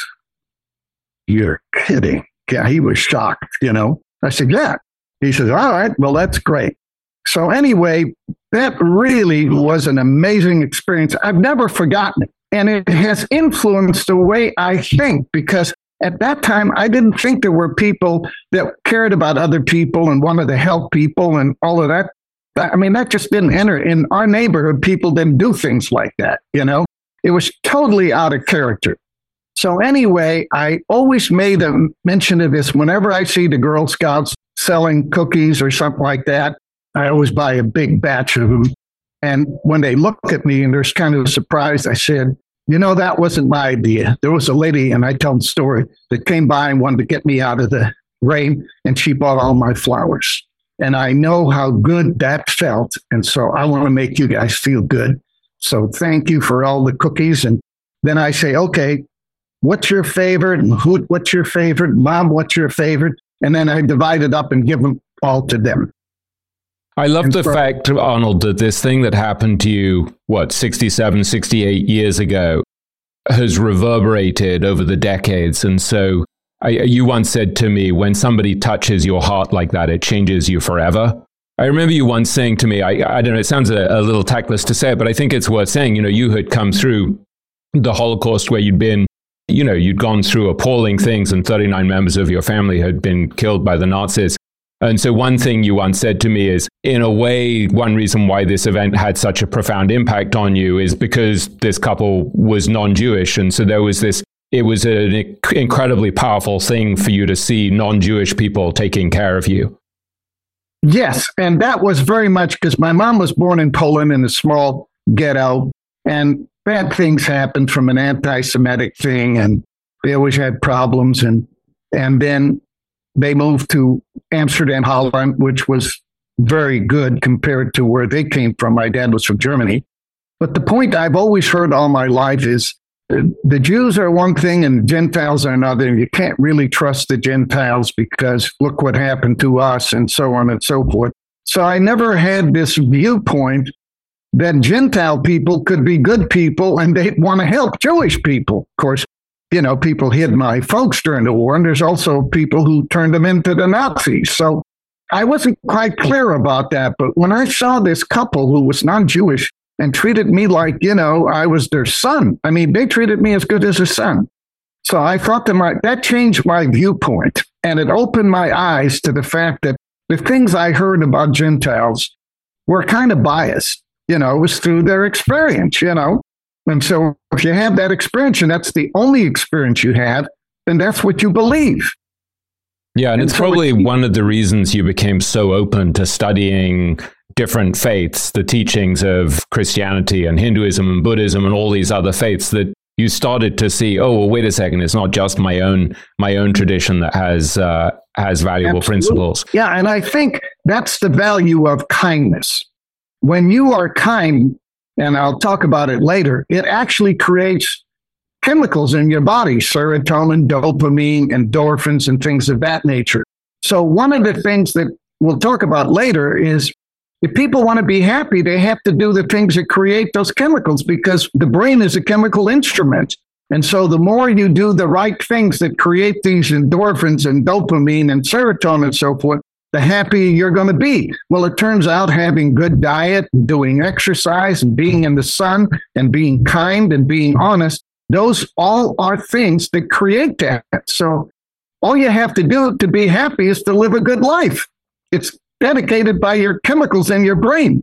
"You're kidding." Yeah, he was shocked, I said, "Yeah." He says, "All right, well, that's great." So anyway, that really was an amazing experience. I've never forgotten it. And it has influenced the way I think, because at that time, I didn't think there were people that cared about other people and wanted to help people and all of that. I mean, that just didn't enter. In our neighborhood, people didn't do things like that, It was totally out of character. So anyway, I always made a mention of this whenever I see the Girl Scouts selling cookies or something like that. I always buy a big batch of them. And when they look at me and they're kind of surprised, I said, that wasn't my idea. There was a lady, and I tell the story, that came by and wanted to get me out of the rain, and she bought all my flowers. And I know how good that felt. And so I want to make you guys feel good. So thank you for all the cookies. And then I say, "Okay, what's your favorite? And what's your favorite? Mom, what's your favorite?" And then I divide it up and give them all to them. I love the fact, Arnold, that this thing that happened to you, 67, 68 years ago, has reverberated over the decades. And so you once said to me, when somebody touches your heart like that, it changes you forever. I remember you once saying to me, I don't know, it sounds a little tactless to say it, but I think it's worth saying, you had come through the Holocaust where you'd been, you'd gone through appalling things and 39 members of your family had been killed by the Nazis. And so one thing you once said to me is, in a way, one reason why this event had such a profound impact on you is because this couple was non-Jewish. And so there was it was an incredibly powerful thing for you to see non-Jewish people taking care of you. Yes. And that was very much because my mom was born in Poland in a small ghetto, and bad things happened from an anti-Semitic thing, and they always had problems. And then they moved to Amsterdam, Holland, which was very good compared to where they came from. My dad was from Germany. But the point I've always heard all my life is the Jews are one thing and Gentiles are another. And you can't really trust the Gentiles because look what happened to us and so on and so forth. So I never had this viewpoint that Gentile people could be good people and they'd want to help Jewish people. Of course, people hid my folks during the war, and there's also people who turned them into the Nazis. So I wasn't quite clear about that. But when I saw this couple who was non-Jewish and treated me like, I was their son, I mean, they treated me as good as a son. So I thought that changed my viewpoint, and it opened my eyes to the fact that the things I heard about Gentiles were kind of biased. It was through their experience, And so if you have that experience and that's the only experience you have, then that's what you believe. Yeah, and it's probably one of the reasons you became so open to studying different faiths, the teachings of Christianity and Hinduism and Buddhism and all these other faiths, that you started to see, oh, well, wait a second, it's not just my own tradition that has valuable principles. Yeah, and I think that's the value of kindness. When you are kind, and I'll talk about it later, it actually creates chemicals in your body, serotonin, dopamine, endorphins, and things of that nature. So one of the things that we'll talk about later is if people want to be happy, they have to do the things that create those chemicals because the brain is a chemical instrument. And so the more you do the right things that create these endorphins and dopamine and serotonin and so forth, the happier you're going to be. Well, it turns out having good diet, doing exercise, and being in the sun, and being kind and being honest, those all are things that create that. So all you have to do to be happy is to live a good life. It's dedicated by your chemicals in your brain.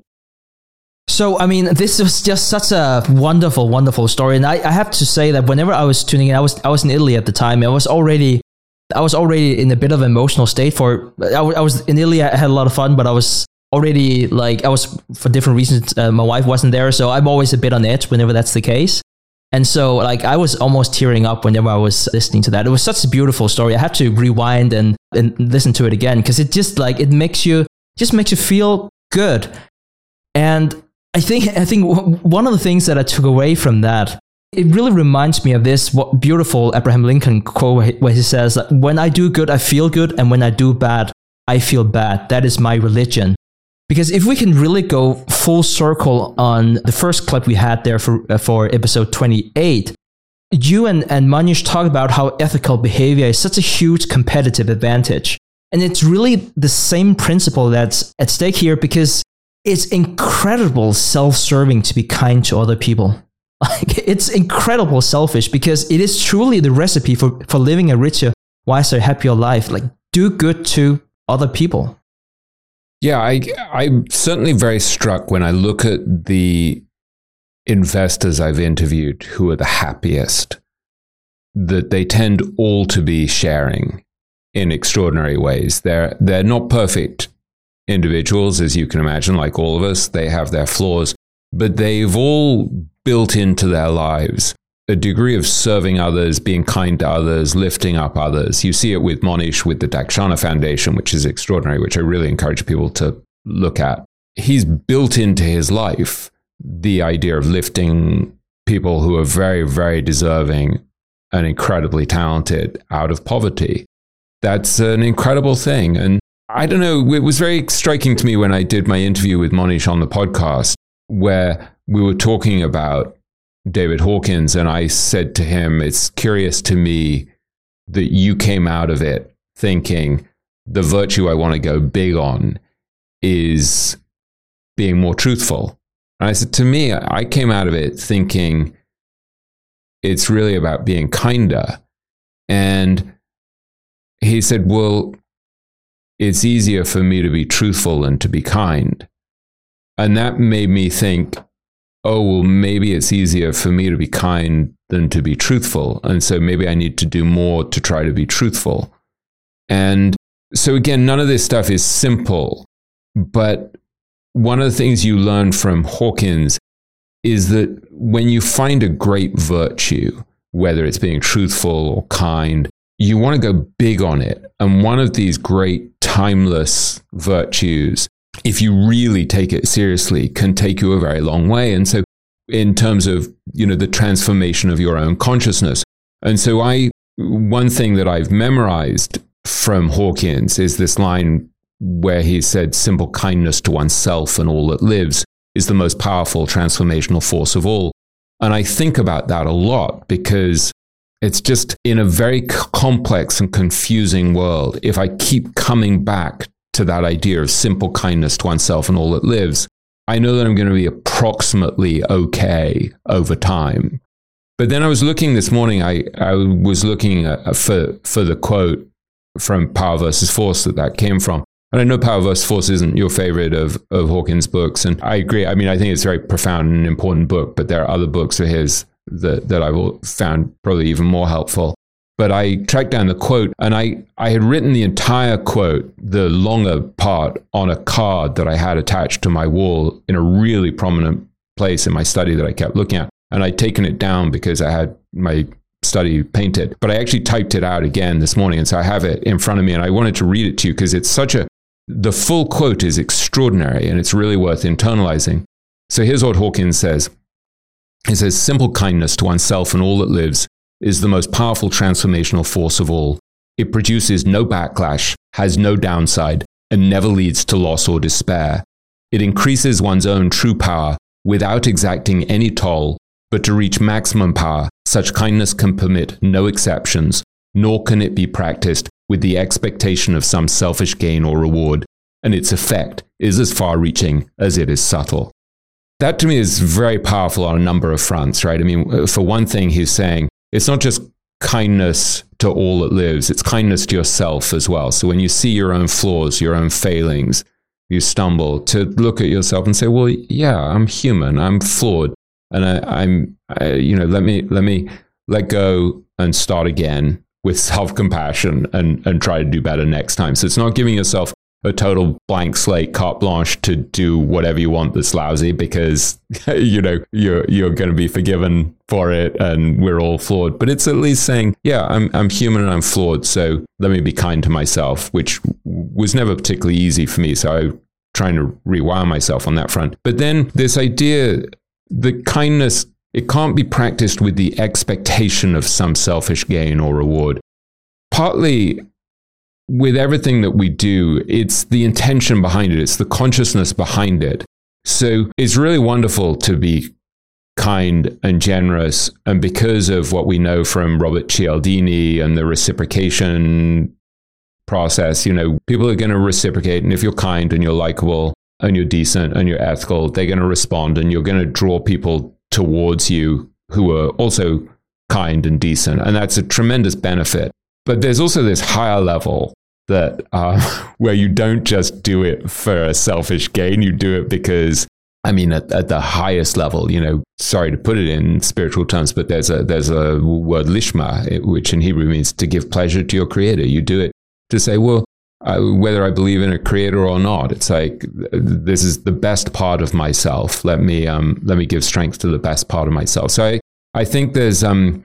So, I mean, this was just such a wonderful, wonderful story. And I have to say that whenever I was tuning in, I was in Italy at the time. I was already in a bit of an emotional state I was in Italy. I had a lot of fun, but I was already for different reasons. My wife wasn't there. So I'm always a bit on edge whenever that's the case. And so I was almost tearing up whenever I was listening to that. It was such a beautiful story. I had to rewind and listen to it again because it just it makes you feel good. And I think one of the things that I took away from that It really reminds me of this beautiful Abraham Lincoln quote where he says, when I do good, I feel good. And when I do bad, I feel bad. That is my religion. Because if we can really go full circle on the first clip we had there for episode 28, you and Manish talk about how ethical behavior is such a huge competitive advantage. And it's really the same principle that's at stake here, because it's incredible self-serving to be kind to other people. Like, it's incredible selfish, because it is truly the recipe for living a richer, wiser, happier life. Like, do good to other people. Yeah, I'm certainly very struck when I look at the investors I've interviewed who are the happiest, that they tend all to be sharing in extraordinary ways. They're not perfect individuals, as you can imagine, like all of us. They have their flaws, but they've all built into their lives a degree of serving others, being kind to others, lifting up others. You see it with Monish, with the Dakshana Foundation, which is extraordinary, which I really encourage people to look at. He's built into his life the idea of lifting people who are very, very deserving and incredibly talented out of poverty. That's an incredible thing. And I don't know, it was very striking to me when I did my interview with Monish on the podcast, where we were talking about David Hawkins, and I said to him, it's curious to me that you came out of it thinking the virtue I want to go big on is being more truthful. And I said, to me, I came out of it thinking it's really about being kinder. And he said, well, it's easier for me to be truthful than to be kind. And that made me think, oh, well, maybe it's easier for me to be kind than to be truthful. And so maybe I need to do more to try to be truthful. And so again, none of this stuff is simple, but one of the things you learn from Hawkins is that when you find a great virtue, whether it's being truthful or kind, you want to go big on it. And one of these great timeless virtues, if you really take it seriously, can take you a very long way. And so in terms of, the transformation of your own consciousness. And so one thing that I've memorized from Hawkins is this line where he said, simple kindness to oneself and all that lives is the most powerful transformational force of all. And I think about that a lot, because it's just in a very complex and confusing world, if I keep coming back to that idea of simple kindness to oneself and all that lives, I know that I'm going to be approximately okay over time. But then I was looking this morning, I was looking for the quote from Power versus Force that came from. And I know Power versus Force isn't your favorite of Hawkins' books. And I agree. I mean, I think it's a very profound and important book, but there are other books of his that I've found probably even more helpful. But I tracked down the quote, and I had written the entire quote, the longer part, on a card that I had attached to my wall in a really prominent place in my study that I kept looking at. And I'd taken it down because I had my study painted. But I actually typed it out again this morning, and so I have it in front of me, and I wanted to read it to you because it's the full quote is extraordinary, and it's really worth internalizing. So here's what Hawkins says. He says, simple kindness to oneself and all that lives is the most powerful transformational force of all. It produces no backlash, has no downside, and never leads to loss or despair. It increases one's own true power without exacting any toll, but to reach maximum power, such kindness can permit no exceptions, nor can it be practiced with the expectation of some selfish gain or reward, and its effect is as far-reaching as it is subtle. That to me is very powerful on a number of fronts, right? I mean, for one thing, he's saying it's not just kindness to all that lives, it's kindness to yourself as well. So when you see your own flaws, your own failings, you stumble, to look at yourself and say, well, yeah, I'm human, I'm flawed, and let me let go and start again with self-compassion and try to do better next time. So it's not giving yourself a total blank slate, carte blanche to do whatever you want that's lousy, because you're going to be forgiven for it and we're all flawed. But it's at least saying, yeah, I'm human and I'm flawed, so let me be kind to myself, which was never particularly easy for me. So I'm trying to rewire myself on that front. But then this idea that kindness it can't be practiced with the expectation of some selfish gain or reward. Partly with everything that we do, it's the intention behind it. It's the consciousness behind it. So it's really wonderful to be kind and generous. And because of what we know from Robert Cialdini and the reciprocation process, people are going to reciprocate. And if you're kind and you're likable and you're decent and you're ethical, they're going to respond, and you're going to draw people towards you who are also kind and decent. And that's a tremendous benefit. But there's also this higher level that where you don't just do it for a selfish gain. You do it because, at the highest level, sorry to put it in spiritual terms, but there's a word lishma, which in Hebrew means to give pleasure to your creator. You do it to say, well, whether I believe in a creator or not, it's like, this is the best part of myself. Let me give strength to the best part of myself. So I think there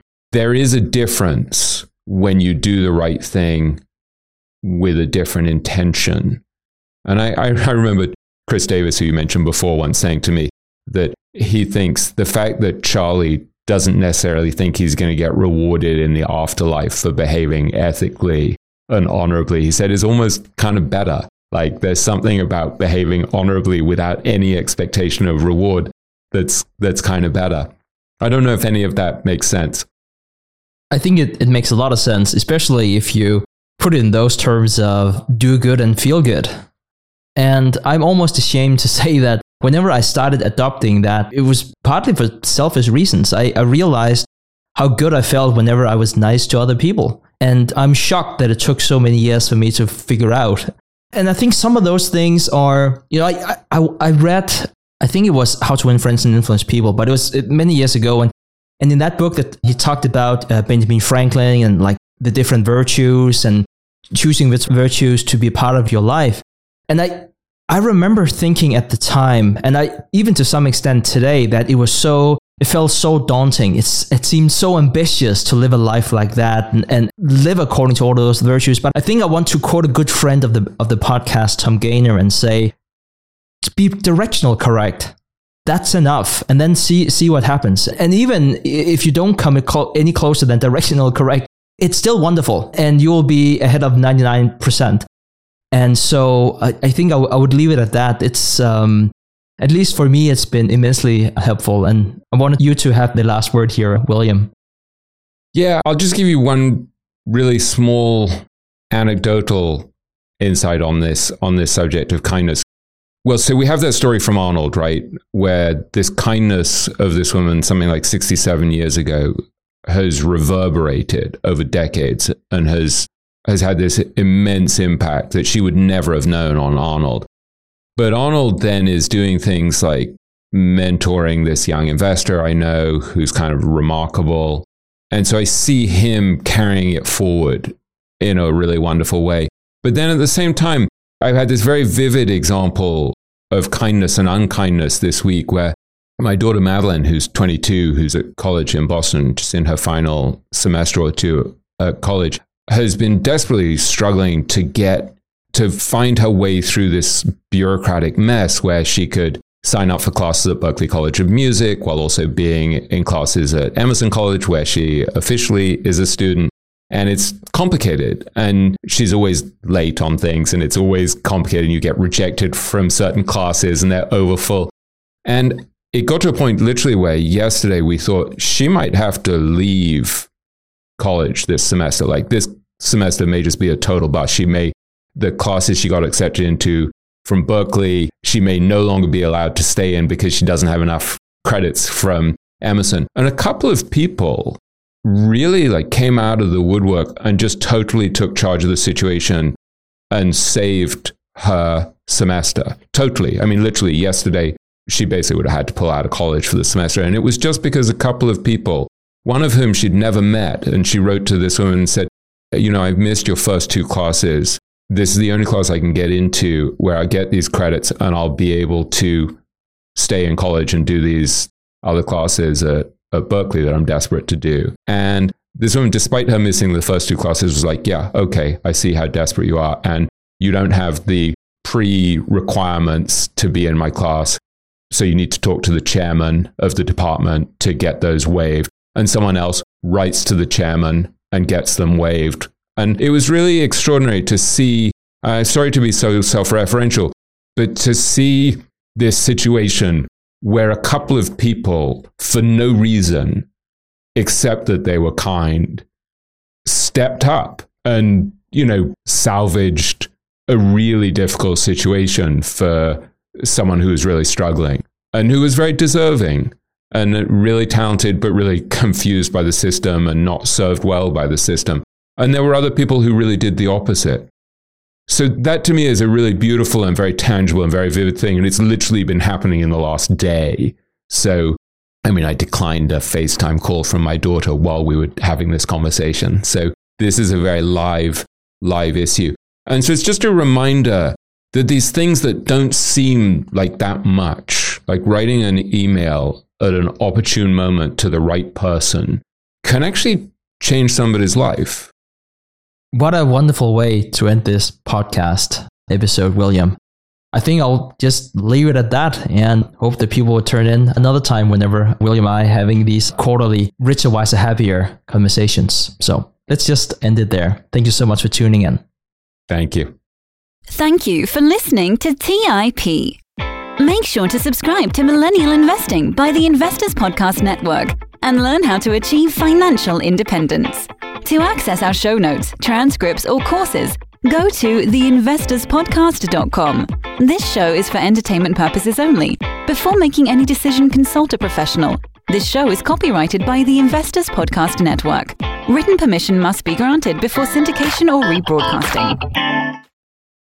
is a difference when you do the right thing with a different intention. And I remember Chris Davis, who you mentioned before, once saying to me that he thinks the fact that Charlie doesn't necessarily think he's going to get rewarded in the afterlife for behaving ethically and honorably, he said, is almost kind of better. Like, there's something about behaving honorably without any expectation of reward that's kind of better. I don't know if any of that makes sense. I think it makes a lot of sense, especially if you put it in those terms of do good and feel good. And I'm almost ashamed to say that whenever I started adopting that, it was partly for selfish reasons. I realized how good I felt whenever I was nice to other people. And I'm shocked that it took so many years for me to figure out. And I think some of those things are, I read, I think it was How to Win Friends and Influence People, but it was many years ago. And in that book that he talked about Benjamin Franklin and like the different virtues and choosing which virtues to be part of your life. And I remember thinking at the time, and I even to some extent today, that it felt so daunting. It seemed so ambitious to live a life like that and live according to all those virtues. But I think I want to quote a good friend of the podcast, Tom Gaynor, and say, be directional correct. That's enough. And then see what happens. And even if you don't come any closer than directional correct, it's still wonderful. And you will be ahead of 99%. And so I think I would leave it at that. It's, at least for me, it's been immensely helpful. And I wanted you to have the last word here, William. Yeah, I'll just give you one really small anecdotal insight on this subject of kindness. Well, so we have that story from Arnold, right? Where this kindness of this woman, something like 67 years ago, has reverberated over decades and has had this immense impact that she would never have known on Arnold. But Arnold then is doing things like mentoring this young investor I know who's kind of remarkable. And so I see him carrying it forward in a really wonderful way. But then at the same time, I've had this very vivid example of kindness and unkindness this week where my daughter Madeline, who's 22, who's at college in Boston, just in her final semester or two at college, has been desperately struggling to find her way through this bureaucratic mess where she could sign up for classes at Berklee College of Music while also being in classes at Emerson College, where she officially is a student. And it's complicated. And she's always late on things, and it's always complicated. And you get rejected from certain classes and they're overfull. And it got to a point literally where yesterday we thought she might have to leave college this semester. Like, this semester may just be a total bust. The classes she got accepted into from Berklee, she may no longer be allowed to stay in because she doesn't have enough credits from Emerson. And a couple of people really came out of the woodwork and just totally took charge of the situation and saved her semester. Totally. I mean, literally yesterday, she basically would have had to pull out of college for the semester. And it was just because a couple of people, one of whom she'd never met, and she wrote to this woman and said, I've missed your first two classes. This is the only class I can get into where I get these credits and I'll be able to stay in college and do these other classes at Berklee that I'm desperate to do. And this woman, despite her missing the first two classes, was like, yeah, okay, I see how desperate you are. And you don't have the pre-requirements to be in my class. So you need to talk to the chairman of the department to get those waived. And someone else writes to the chairman and gets them waived. And it was really extraordinary to see, sorry to be so self-referential, but to see this situation where a couple of people, for no reason, except that they were kind, stepped up and, salvaged a really difficult situation for someone who was really struggling and who was very deserving and really talented, but really confused by the system and not served well by the system. And there were other people who really did the opposite. So that to me is a really beautiful and very tangible and very vivid thing. And it's literally been happening in the last day. So, I declined a FaceTime call from my daughter while we were having this conversation. So this is a very live issue. And so it's just a reminder that these things that don't seem like that much, like writing an email at an opportune moment to the right person, can actually change somebody's life. What a wonderful way to end this podcast episode, William. I think I'll just leave it at that and hope that people will turn in another time whenever William and I are having these quarterly Richer, Wiser, Happier conversations. So let's just end it there. Thank you so much for tuning in. Thank you. Thank you for listening to TIP. Make sure to subscribe to Millennial Investing by the Investors Podcast Network and learn how to achieve financial independence. To access our show notes, transcripts, or courses, go to theinvestorspodcast.com. This show is for entertainment purposes only. Before making any decision, consult a professional. This show is copyrighted by the Investors Podcast Network. Written permission must be granted before syndication or rebroadcasting.